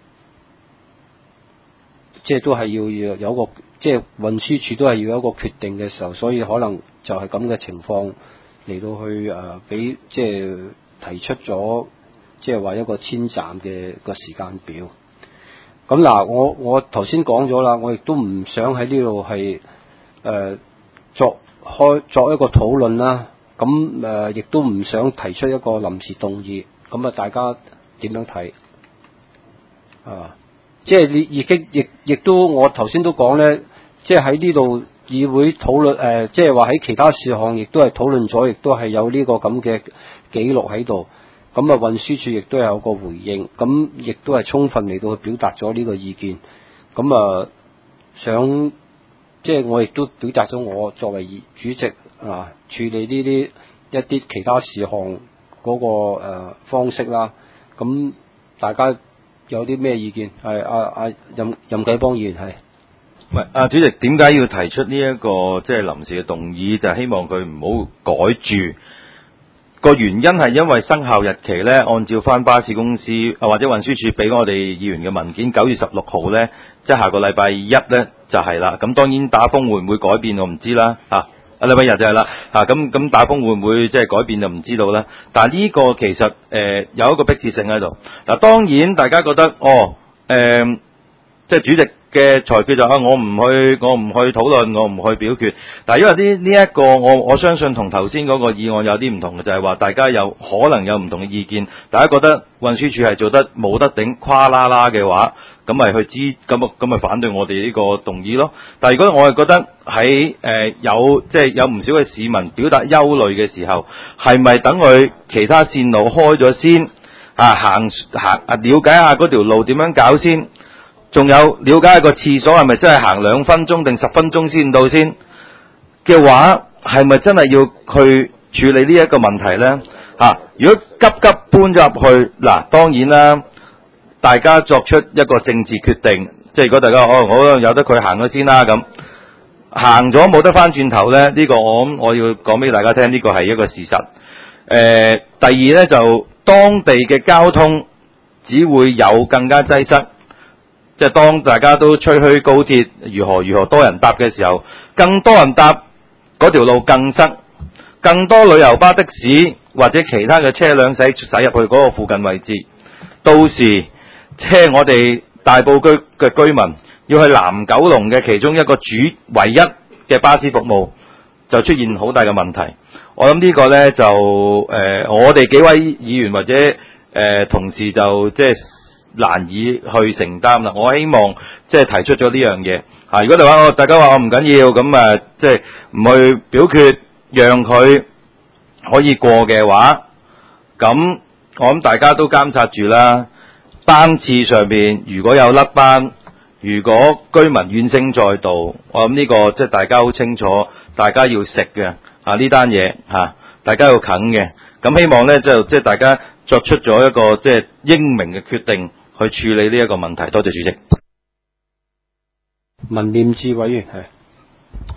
即係都係要要有個，即係運輸署都係要有一個決定嘅時候，所以可能就係咁嘅情況嚟到去誒，俾、呃、即係提出咗，即係話一個遷站嘅個時間表。咁嗱，我我頭先講咗啦，我亦都唔想喺呢度係誒作開作一個討論啦。咁誒亦都唔想提出一個臨時動議。咁啊，大家點樣睇啊？即係你已經亦亦都我頭先都講咧，即係喺呢度議會討論誒，即係話喺其他事項亦都係討論咗，亦都係有呢個咁嘅記錄喺度。咁啊，運輸署亦都有個回應，咁亦都係充分嚟到去表達咗呢個意見。咁啊，想即係我亦都表達咗我作為主席啊，處理呢啲一啲其他事項嗰個誒、呃、方式啦。咁大家有啲咩意見？係阿阿任任繼邦議員係。 唔係啊，主席點解要提出呢、這、一個即係臨時嘅動議？就係、是、希望佢唔好改住。個原因係因為生效日期咧，按照翻巴士公司啊或者運輸署俾我哋議員嘅文件，九月十六號咧，即係下個禮拜一咧就係、是、啦。咁當然打風會唔會改變我唔知啦。啊，啊禮拜日就係啦。啊咁咁打風會唔會即係改變就唔知道啦。但係呢個其實誒、呃、有一個迫切性喺度。嗱、啊、當然大家覺得哦誒、呃，即係主席嘅裁決就啊，我唔去，我唔去討論，我唔去表決。但係因為呢呢一個，我我相信同頭先嗰個議案有啲唔同嘅，就係話大家有可能有唔同嘅意見。大家覺得運輸署係做得冇得頂，跨啦啦嘅話，咁咪去支，咁咁咪反對我哋呢個動議咯。但係如果我係覺得喺誒、呃、有即係、就是、有唔少嘅市民表達憂慮嘅時候，係咪等佢其他線路開咗先啊？行行啊，了解下嗰條路點樣搞先？仲有了解下個廁所係咪真係行兩分鐘定十分鐘先到先嘅話，係咪真係要去處理呢一個問題呢？嚇、啊！如果急急搬咗入去，嗱當然啦，大家作出一個政治決定，即係如果大家哦，我由得佢行咗先啦，咁行咗冇得翻轉頭呢，呢、呢個我我要講俾大家聽，呢、呢個係一個事實。誒、呃，第二呢，就當地嘅交通只會有更加擠塞。即係當大家都吹噓高鐵如何如何多人搭嘅時候，更多人搭嗰條路更塞，更多旅遊巴、的士或者其他嘅車輛駛駛入去嗰個附近位置，到時即係我哋大埔區嘅居民要去南九龍嘅其中一個主唯一嘅巴士服務，就出現好大嘅問題。我諗呢個呢，就誒、呃，我哋幾位議員或者誒、呃、同事就即係。難以去承擔啦！我希望即係提出咗呢樣嘢嚇。如果你話我大家話我唔緊要咁啊，即係唔去表決，讓佢可以過嘅話，咁我諗大家都監察住啦。班次上面如果有甩班，如果居民怨聲載道，我諗呢個即係大家好清楚，大家要食嘅啊呢單嘢嚇，大家要啃嘅。咁希望咧就即係大家作出咗一個即係英明嘅決定。去處理呢一個問題，多謝主席。 文念智委員係。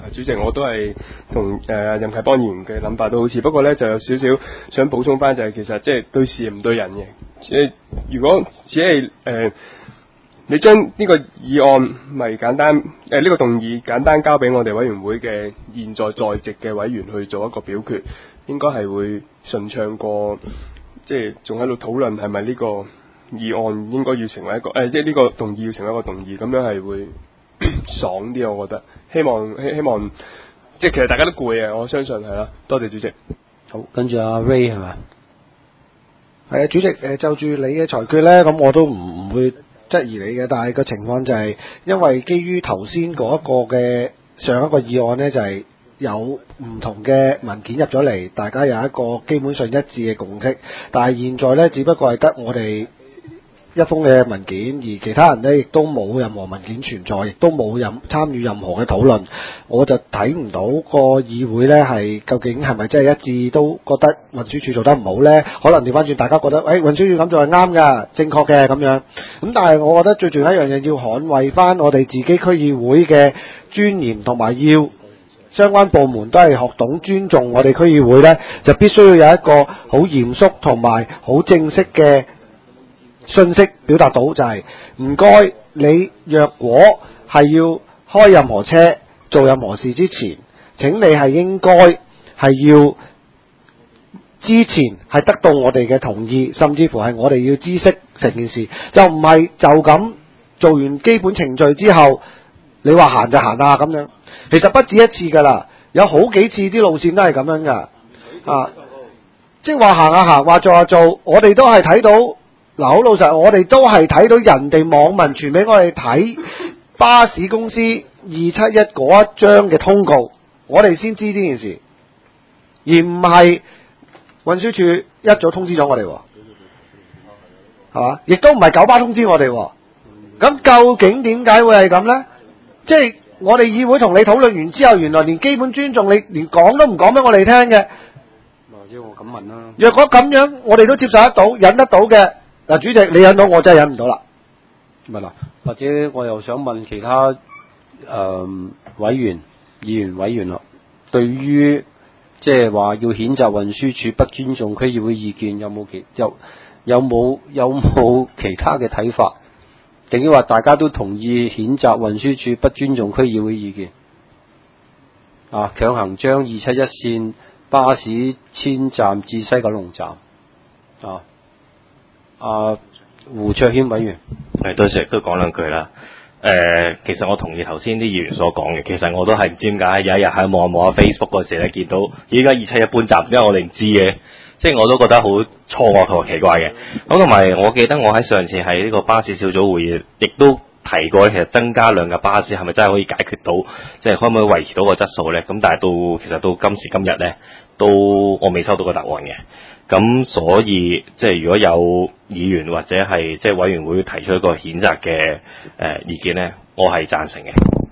主席，我都係同誒任啟邦議員嘅諗法都好似，不過咧就有少少想補充翻，就係其實即係對事唔對人嘅。即係如果只係誒、呃、你將呢個議案咪簡單誒呢、呃這個動議簡單交俾我哋委員會嘅現在在席嘅委員去做一個表決，應該係會順暢過，即係仲喺度討論係咪呢個議案應該要成為一個誒、呃，即係呢個動議要成為一個動議，咁樣係會爽啲，我覺得。希望希希望，即係其實大家都攰啊，我相信係啦。多謝主席。 好，跟住阿 Ray 係咪？ 係啊，主席誒，就住你嘅裁決咧，咁我都唔唔會質疑你嘅，但係個情況就係、是、因為基於頭先嗰一個嘅上一個議案咧，就係、是、有唔同嘅文件入咗嚟，大家有一個基本上一致嘅共識，但係現在咧，只不過係得我哋一封嘅文件，而其他人咧亦都冇任何文件存在，亦都冇任參與任何嘅討論，我就睇唔到個議會咧係究竟係咪真係一致都覺得運輸署做得唔好咧？可能調翻轉，大家覺得誒、哎、運輸署咁做係啱㗎、正確嘅咁樣。咁但係我覺得最重要一樣嘢要捍衛翻我哋自己區議會嘅尊嚴，同埋要相關部門都係學懂尊重我哋區議會咧，就必須要有一個好嚴肅同埋好正式嘅信息表達到，就係唔該你若果係要開任何車做任何事之前，請你係應該係要之前係得到我哋嘅同意，甚至乎係我哋要知悉成件事，就唔係就咁做完基本程序之後你話行就行啊咁樣。其實不止一次㗎啦，有好幾次啲路線都係咁樣㗎啊，即係話行下行，話做下做，我哋都係睇到。嗱，好老實，我哋都係睇到人哋網民傳俾我哋睇巴士公司二七一嗰一張嘅通告，我哋先知呢件事，而唔係運輸署一早通知咗我哋，係嘛？亦都唔係九巴通知我哋。咁究竟點解會係咁呢？即係我哋議會同你討論完之後，原來連基本尊重你連講都唔講俾我哋聽嘅。 或者我咁問啦。 若果咁樣，我哋都接受得到、忍得到嘅。嗱，主席，你忍到，我真係忍唔到啦。 咪啦，或者我又想問其他誒、呃、委員、議員委員咯，對於即係話要譴責運輸署不尊重區議會意見，有冇其有有冇有冇其他嘅睇法？定係話大家都同意譴責運輸署不尊重區議會意見？啊，強行將二七一線巴士遷站至西九龍站啊！啊，胡卓軒委員， 係多謝，都講兩句啦。誒、呃，其實我同意頭先啲議員所講嘅，其實我都係唔知點解有一日喺望望下 Facebook 嗰時咧，見到依家二七一搬站，因為我哋唔知嘅，即係我都覺得好錯愕同埋奇怪嘅。咁同埋我記得我喺上次喺呢個巴士小組會議，亦都提過，其實增加兩架巴士係咪真係可以解決到，即係可唔可以維持到個質素咧？咁但係到其實到今時今日咧，都我未收到個答案嘅。咁所以即係如果有議員或者係即係委員會提出一個譴責嘅誒意見咧，我係贊成嘅。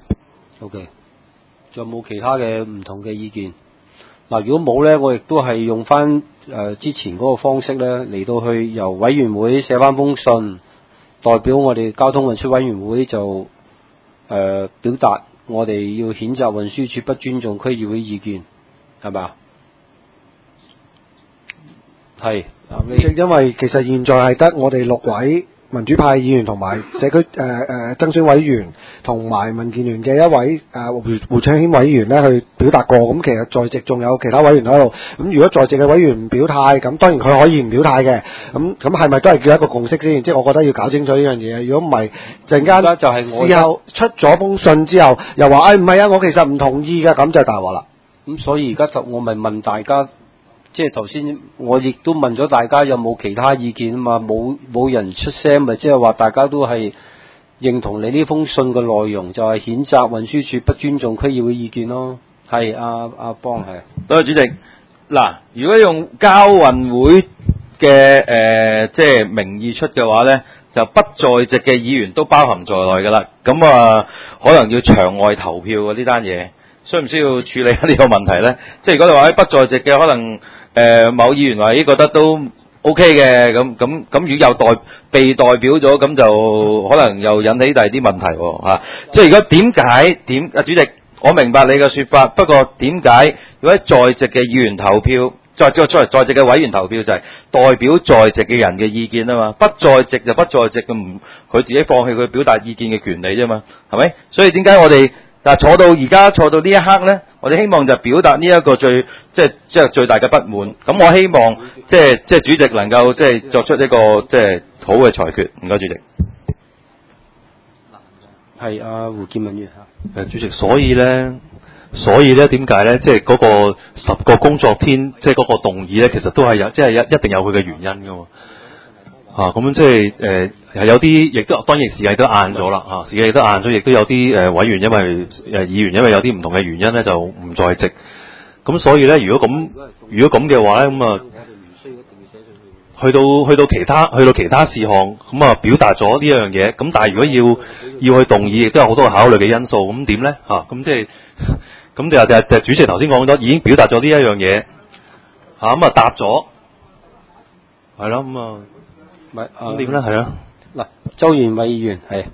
OK，仲有冇其他嘅唔同嘅意見？嗱，如果冇咧，我亦都係用翻誒、呃、之前嗰個方式咧嚟到去由委員會寫翻封信，代表我哋交通運輸委員會就誒、呃、表達我哋要譴責運輸署不尊重區議會意見，係咪？係， 因為其實現在係得我哋六位民主派議員同埋社區誒誒爭選委員同埋民建聯嘅一位誒、呃、胡胡卓軒委員咧去表達過，咁其實在席仲有其他委員喺度，咁如果在席嘅委員唔表態，咁當然佢可以唔表態嘅，咁咁係咪都係叫一個共識先？即係我覺得要搞清楚呢樣嘢，如果唔係陣間就係我事後出咗封信之後，又話誒唔係啊，我其實唔同意嘅，咁就大鑊啦。 咁所以而家就我咪問大家。即係頭先，我亦都問咗大家有冇其他意見啊嘛，冇冇人出聲，咪即係話大家都係認同你呢封信嘅內容，就係譴責運輸署不尊重區議會意見咯。係阿阿邦係。 多謝主席。嗱，如果用交運會嘅誒即係名義出嘅話咧，就不在席嘅議員都包含在內㗎啦。咁啊，可能要場外投票喎呢單嘢。需唔需要處理呢個問題咧？即係如果你話喺不在席嘅，可能誒、呃、某議員話咦覺得都 OK 嘅，咁咁咁，如果有代被代表咗，咁就可能又引起第二啲問題喎、啊、即係如果點解點啊主席， 我明白你嘅說法，不過點解如果喺在席嘅議員投票，在在在在席嘅委員投票就係代表在席嘅人嘅意見啊嘛，不在席就不在席，咁唔佢自己放棄佢表達意見嘅權利啫嘛，係咪？所以點解我哋嗱坐到而家坐到呢一刻呢，我哋希望就表達呢一個最即係即係最大嘅不滿。咁我希望即係即係主席能夠即係作出一個即係好嘅裁決。唔該，主席。 係阿胡建文議員嚇。 誒，主席，所以咧，所以咧點解咧？即係嗰個十個工作天，即係嗰個動議咧，其實都係有，即係一一定有佢嘅原因噶嘛。嚇、啊，咁樣即係誒係有啲，亦都當然時間都晏咗啦嚇，時間亦都晏咗，亦都有啲誒委員因為誒議員因為有啲唔同嘅原因咧就唔在席。咁所以咧，如果咁如果咁嘅話咧，咁啊去到去到其他去到其他事項，咁啊表達咗呢樣嘢。咁但係如果要要去動議，亦都有好多考慮嘅因素。咁點咧嚇？咁即係咁就就就主席頭先講咗，已經表達咗呢一樣嘢嚇，咁啊答咗係咯，咁啊。 咪咁點咧？係啊， 嗱，周元偉議員係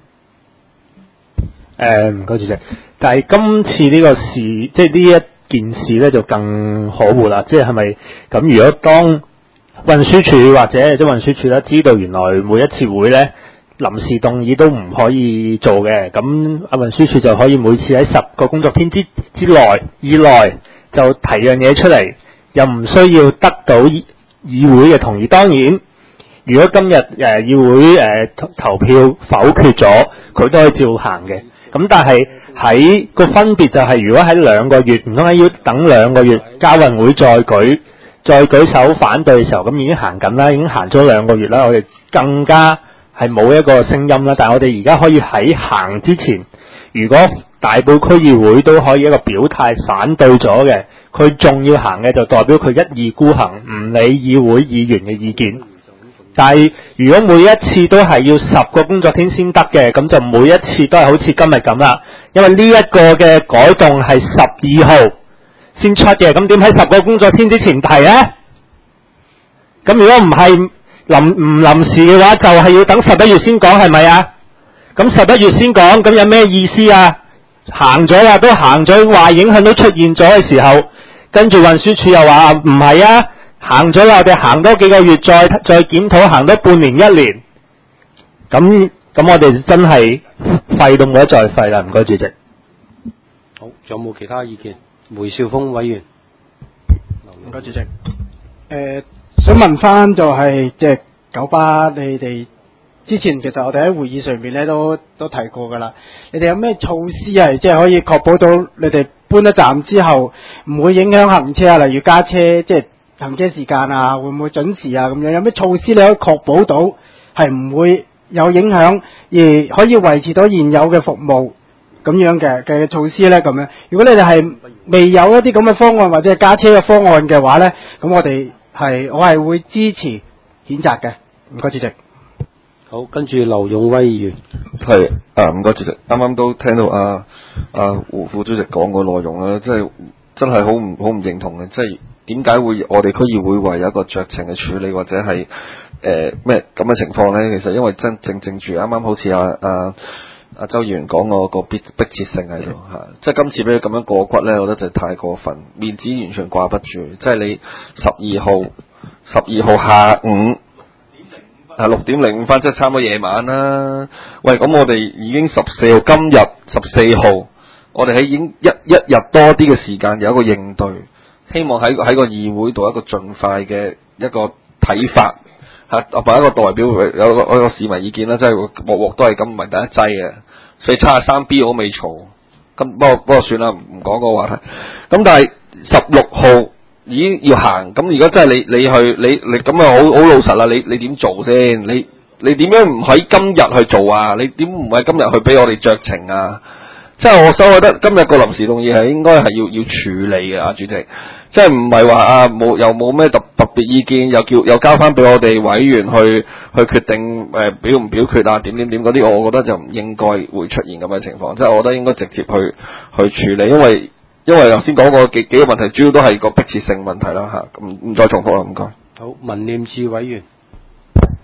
誒唔該主席，但係今次呢個事，即係呢一件事咧就更可惡啦。即係係咪咁？如果當運輸署或者即係運輸署咧知道原來每一次會咧臨時動議都唔可以做嘅，咁阿運輸署就可以每次喺十個工作天之之內以內就提樣嘢出嚟，又唔需要得到議會嘅同意。當然。如果今日誒、呃、議會誒、呃、投票否決咗，佢都可以照行嘅。咁但係喺個分別就係、是，如果喺兩個月，唔通係要等兩個月，交運會再舉再舉手反對嘅時候，咁已經行緊啦，已經行咗兩個月啦。我哋更加係冇一個聲音啦。但係我哋而家可以喺行之前，如果大埔區議會都可以一個表態反對咗嘅，佢仲要行嘅，就代表佢一意孤行，唔理議會議員嘅意見。但係如果每一次都係要十個工作天先得嘅，咁就每一次都係好似今日咁啦。因為呢一個嘅改動係十二號先出嘅，咁點喺十個工作天之前提呢？咁如果唔係臨唔臨時嘅話，就係、是、要等十一月先講，係咪啊？咁十一月先講，咁有咩意思啊？行咗啦，都行咗，壞影響都出現咗嘅時候，跟住運輸署又話唔係啊。行咗啦，我哋行多幾個月，再再檢討，行多半年一年，咁咁我哋真係廢到冇得再廢啦！唔該主席。 好，仲有冇其他意見？梅兆豐委員。 唔該主席。誒、呃，想問翻就係即係九巴，你哋之前其實我哋喺會議上面咧都都提過㗎啦。你哋有咩措施係即係可以確保到你哋搬一站之後唔會影響行車啊？例如加車即係。行車時間啊，會唔會準時啊？咁樣有咩措施你可以確保到係唔會有影響，而可以維持到現有嘅服務咁樣嘅嘅措施呢？咁樣，如果你哋係未有一啲咁嘅方案或者係加車嘅方案嘅話呢，咁我哋係我係會支持譴責嘅。唔該主席。 好，跟住劉勇威議員。 係啊，唔該主席。啱啱都聽到啊啊胡副主席講個內容啦，即係真係好唔好唔認同嘅，即係。點解會我哋區議會話有一個酌情嘅處理或者係誒咩咁嘅情況呢？其實因為真正正住啱啱好似阿阿阿周議員講個個迫迫切性喺度嚇，即係今次俾佢咁樣過骨呢，我覺得就太過分，面子完全掛不住。即係你十二號十二號下午啊六點零五分，即係差唔多夜晚啦。喂，咁我哋已經十四號，今日十四號，我哋喺已經一一日多啲嘅時間有一個應對。希望喺喺個議會度一個盡快嘅一個睇法嚇，或者一個代表有個有個市民意見啦，即係鑊鑊都係咁，唔係第一劑嘅，所以七十三 B 我都未嘈，咁不過不過算啦，唔講個話題。咁但係十六號已經要行，咁如果真係你你去你你咁啊好好老實啦，你你點做先？你你點樣唔喺今日去做啊？你點唔喺今日去俾我哋酌情啊？即係我所覺得今日個臨時動議係應該係要要處理嘅啊，主席。即係唔係話啊冇又冇咩特特別意見，又叫又交翻俾我哋委員去去決定誒、呃、表唔表決啊點點點嗰啲，我覺得就唔應該會出現咁嘅情況。即係我覺得應該直接去去處理，因為因為頭先講過幾幾個問題，主要都係個迫切性問題啦嚇。唔唔再重複啦，唔該。 好，民念智委員。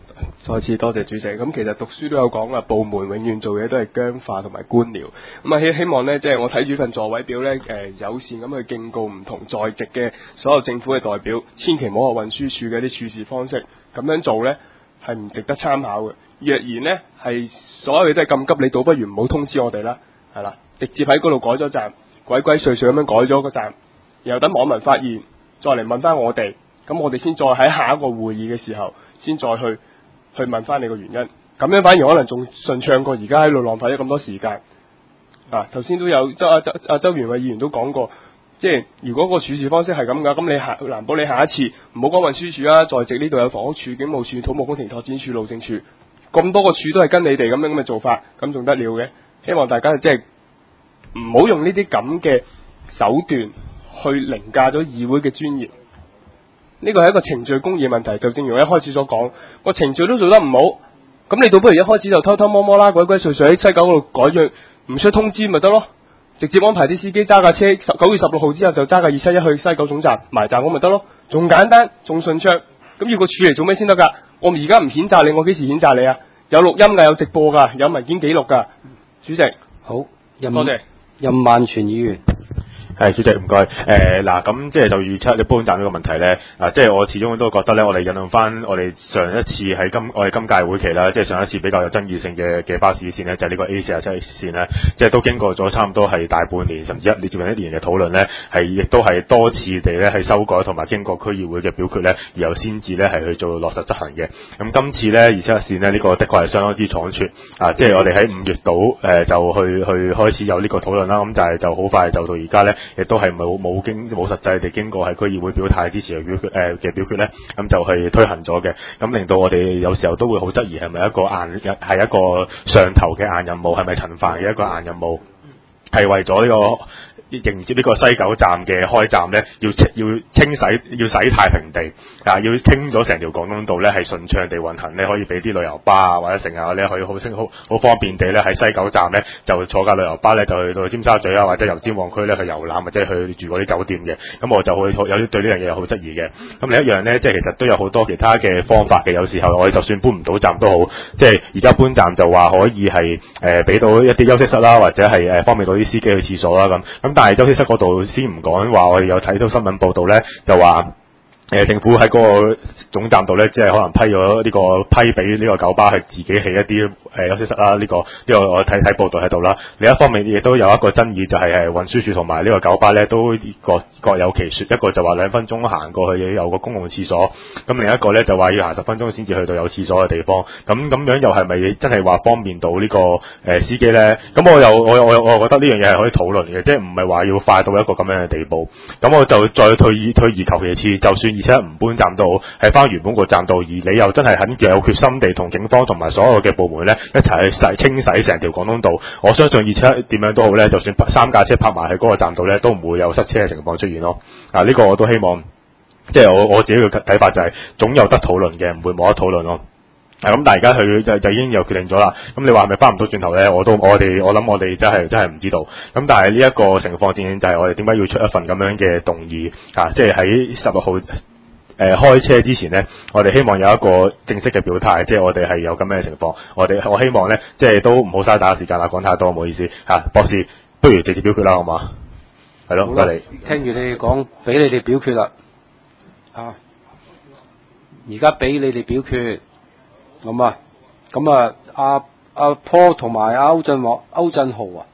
再次多謝主席。咁其實讀書都有講啊，部門永遠做嘢都係僵化同埋官僚。咁啊希希望呢，即係我睇住份座位表呢，誒、呃、友善咁去警告唔同在席嘅所有政府嘅代表，千祈唔好學運輸署嘅啲處事方式，咁樣做呢係唔值得參考嘅。若然呢係所有嘢都係咁急，你倒不如唔好通知我哋啦，係啦，直接喺嗰度改咗站，鬼鬼祟祟咁樣改咗個站，然後等網民發現，再嚟問翻我哋，咁我哋先再喺下一個會議嘅時候，先再去去問翻你個原因，咁樣反而可能仲順暢過而家喺度浪費咗咁多時間。啊，頭先都有周阿周阿周元偉議員都講過，即係如果個處事方式係咁噶，咁你下難保你下一次唔好講運輸署啊，在席呢度有房屋署、警務處、土木工程拓展處、路政處，咁多個處都係跟你哋咁樣咁嘅做法，咁仲得了嘅？希望大家即係唔好用呢啲咁嘅手段去凌駕咗議會嘅尊嚴。呢個係一個程序公義問題，就正如我一開始所講，個程序都做得唔好，咁你倒不如一開始就偷偷摸摸啦，鬼鬼祟祟喺西九嗰度改咗，唔需要通知咪得咯，直接安排啲司機揸架車，九月十六號之後就揸架二七一去西九總站埋站咁咪得咯，仲簡單仲順暢。咁要個處嚟做咩先得㗎？我而家唔譴責你，我幾時譴責你啊？有錄音㗎，有直播㗎，有文件記錄㗎。主席， 好，任多謝任萬全議員。 係主席唔該，誒嗱咁即係就預測一般站呢個問題咧，啊即係我始終都覺得咧，我哋引用翻我哋上一次喺今我哋今屆會期啦，即係上一次比較有爭議性嘅嘅巴士線咧，就係、是、呢個 A 四十七線咧，即係都經過咗差唔多係大半年甚至一接近一年嘅討論咧，係亦都係多次地咧係修改同埋經過區議會嘅表決咧，然後先至咧係去做落實執行嘅。咁今次咧二七一線呢，呢、這個的確係相當之倉促，啊即係我哋喺五月度誒、呃、就去去開始有呢個討論啦，咁就係就好快就到而家咧。亦都係冇冇經冇實際地經過喺區議會表態支持嘅表決誒嘅表決咧，咁就係推行咗嘅，咁令到我哋有時候都會好質疑係咪一個硬係一個上頭嘅硬任務，係咪陳帆嘅一個硬任務，係為咗呢個迎接呢個西九站嘅開站咧，要要清洗要洗太平地啊，要清咗成條廣東道咧係順暢地運行咧，可以俾啲旅遊巴啊或者成日咧可以好清好好方便地咧喺西九站咧就坐架旅遊巴咧就去到尖沙咀啊或者油尖旺區咧去遊覽或者去住嗰啲酒店嘅，咁我就會有啲對呢樣嘢好質疑嘅。咁另一樣咧，即係其實都有好多其他嘅方法嘅，有時候我哋就算搬唔到站都好，即係而家搬站就話可以係誒俾到一啲休息室啦，或者係誒方便到啲司機去廁所啦咁，咁但係休息室嗰度先唔講話，我哋有睇到新聞報道咧，就話。誒、呃、政府喺嗰個總站度咧，即係可能批咗呢、這個批俾呢個九巴係自己起一啲誒、呃、休息室啦。呢、這個呢、這個我睇睇報道喺度啦。另一方面亦都有一個爭議，就係誒運輸署同埋呢個九巴咧都各各有其説。一個就話兩分鐘行過去有個公共廁所，咁另一個咧就話要行十分鐘先至去到有廁所嘅地方。咁咁樣又係咪真係話方便到呢、這個誒、呃、司機咧？咁我又我我我覺得呢樣嘢係可以討論嘅，即係唔係話要快到一個咁樣嘅地步。咁我就再退而退而求其次，就算。而且唔搬站都好，係翻原本個站度，而你又真係很有決心地同警方同埋所有嘅部門咧一齊去洗清洗成條廣東道。我相信而且點樣都好咧，就算三架車泊埋喺嗰個站度咧，都唔會有塞車嘅情況出現咯。啊，呢、這個我都希望，即係我我自己嘅睇法就係、是、總有得討論嘅，唔會冇得討論咯。係咁，大家佢就就已經又決定咗啦。咁你話係咪翻唔到轉頭咧？我都我哋我諗我哋真係真係唔知道。咁但係呢一個情況，正正就係我哋點解要出一份咁樣嘅動議啊？即係喺十六號。誒、呃、開車之前呢，我哋希望有一個正式嘅表態，即係我哋係有咁樣嘅情況。我哋我希望呢，即係都唔好嘥大家時間啦，講太多唔好意思嚇、啊。博士，不如直接表決啦，好嘛？係咯，唔該你。 聽住你哋講，俾你哋表決啦。啊，而家俾你哋表決，咁啊，咁啊，阿阿 Paul 同埋阿歐振華、歐振豪啊，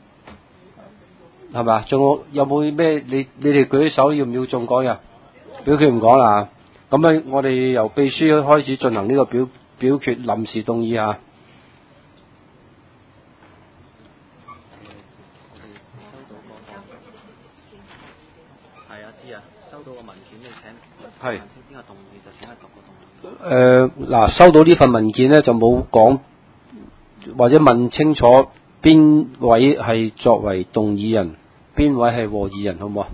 係咪？仲有有冇咩？你你哋舉手要唔要仲講呀？表決唔講啦，咁啊，我哋由秘書開始進行呢個表表決臨時動議嚇。 係啊，知啊，收到個文件你請係邊個動議就請佢讀個動議。 誒嗱，收到呢份文件咧就冇講或者問清楚邊位係作為動議人，邊位係和議人，好唔好啊？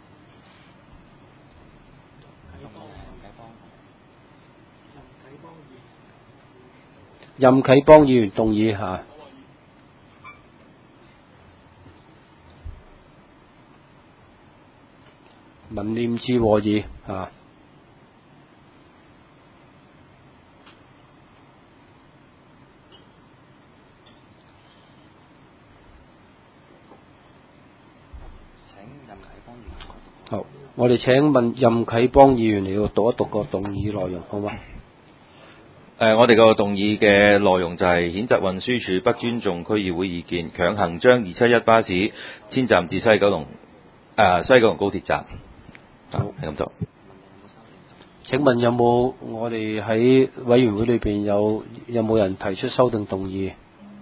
任啟邦議員動議嚇，文念智和議嚇， 好，我哋請問任啟邦議員嚟到讀一讀個動議內容，好嗎？ 誒、呃，我哋個動議嘅內容就係譴責運輸署不尊重區議會意見，強行將二七一巴士遷站至西九龍誒、呃、西九龍高鐵站。好，係咁做。 請問有冇我哋喺委員會裏邊有有冇人提出修訂動議？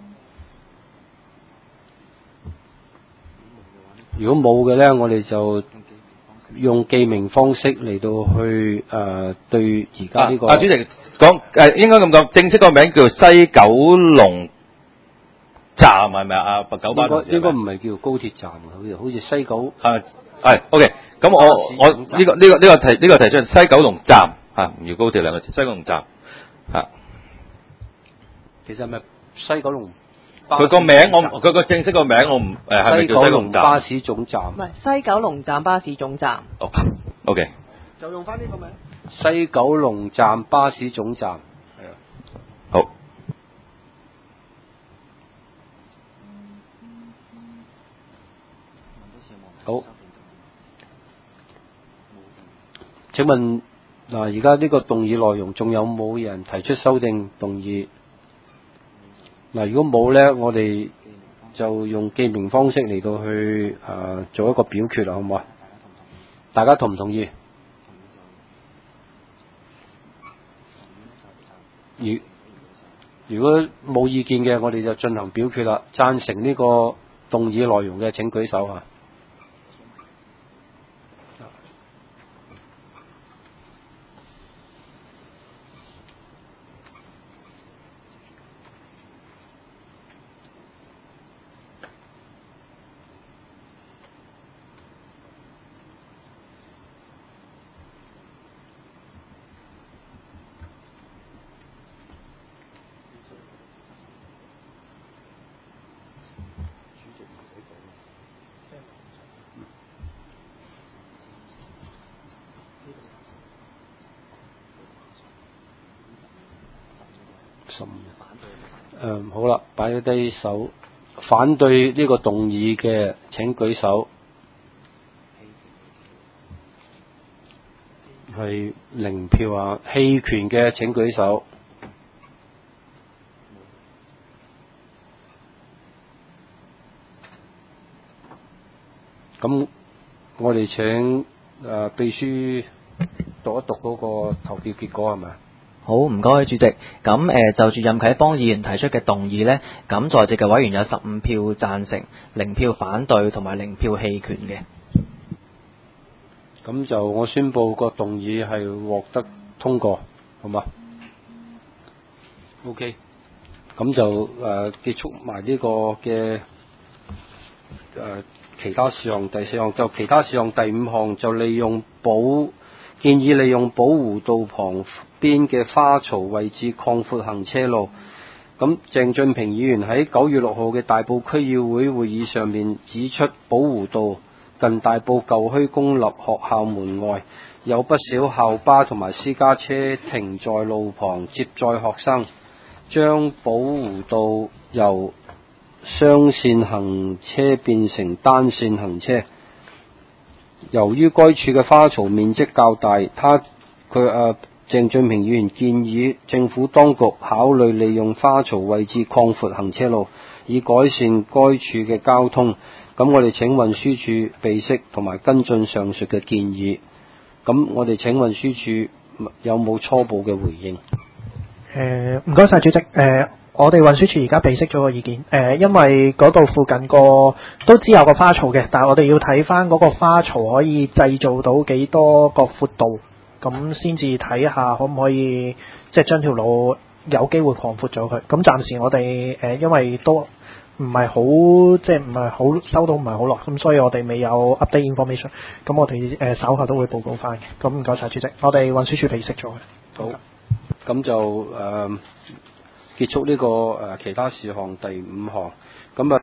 如果冇嘅呢，我哋就用記名方式嚟到去誒、呃、對而家呢個。 啊，主席講誒應該咁講，正式個名叫西九龍站係咪啊？啊九巴同事應該應該唔係叫高鐵站，好似好似西九。 係係 OK。咁我我呢、這個呢、這個呢、這個提呢、這個提出西九龍站嚇，唔、啊、要高鐵兩個字，西九龍站嚇。啊、 其實係咪西九龍？ 佢個名我佢個正式個名我唔誒係咪叫西九龍站？ 巴士總站。 唔係西九龍站巴士總站。 哦 ，OK。 就用翻呢個名。 西九龍站巴士總站。係啊。 好。 好。請問嗱，而家呢個動議內容仲有冇人提出修訂動議？嗱，如果冇呢，我哋就用記名方式嚟到去誒、呃、做一個表決啦，好唔好啊？大家同唔同意？如如果冇意見嘅，我哋就進行表決啦。贊成呢個動議內容嘅請舉手啊！十五誒好啦，擺咗低手，反對呢個動議嘅請舉手，係零票啊！棄權嘅請舉手。咁我哋請誒、呃、秘書讀一讀嗰個投票結果係咪？ 好，唔該，主席。咁誒、呃、就住任啟邦議員提出嘅動議呢，咁在席嘅委員有十五票贊成，零票反對同埋零票棄權嘅。 咁就我宣布個動議係獲得通過，好嘛 ？OK。咁就誒、呃、結束埋呢個嘅誒、呃、其他事項，第四項就其他事項，第五項就利用保建議利用寶湖道旁邊嘅花槽位置擴闊行車路。咁鄭俊平議員喺九月六號嘅大埔區議會會議上面指出，寶湖道近大埔舊墟公立學校門外有不少校巴同埋私家車停在路旁接載學生，將寶湖道由雙線行車變成單線行車。由於該處嘅花槽面積較大，他佢誒鄭俊平議員建議政府當局考慮利用花槽位置擴闊行車路，以改善該處嘅交通。咁我哋請運輸署備悉同埋跟進上述嘅建議。咁我哋請運輸署有冇初步嘅回應？ 誒唔該晒主席。誒、呃、我哋運輸署而家備悉咗個意見。誒、呃、因為嗰度附近個都知有個花槽嘅，但係我哋要睇翻嗰個花槽可以製造到幾多個闊度，咁先至睇下可唔可以即係將條路有機會擴闊咗佢。咁暫時我哋誒、呃、因為都唔係好即係唔係好收到唔係好落，咁所以我哋未有 update information。咁我哋誒、呃、稍後都會報告翻嘅。咁唔該晒主席，我哋運輸署備悉咗嘅。 好，咁就誒、呃、結束呢、這個誒、呃、其他事項第五項，咁啊。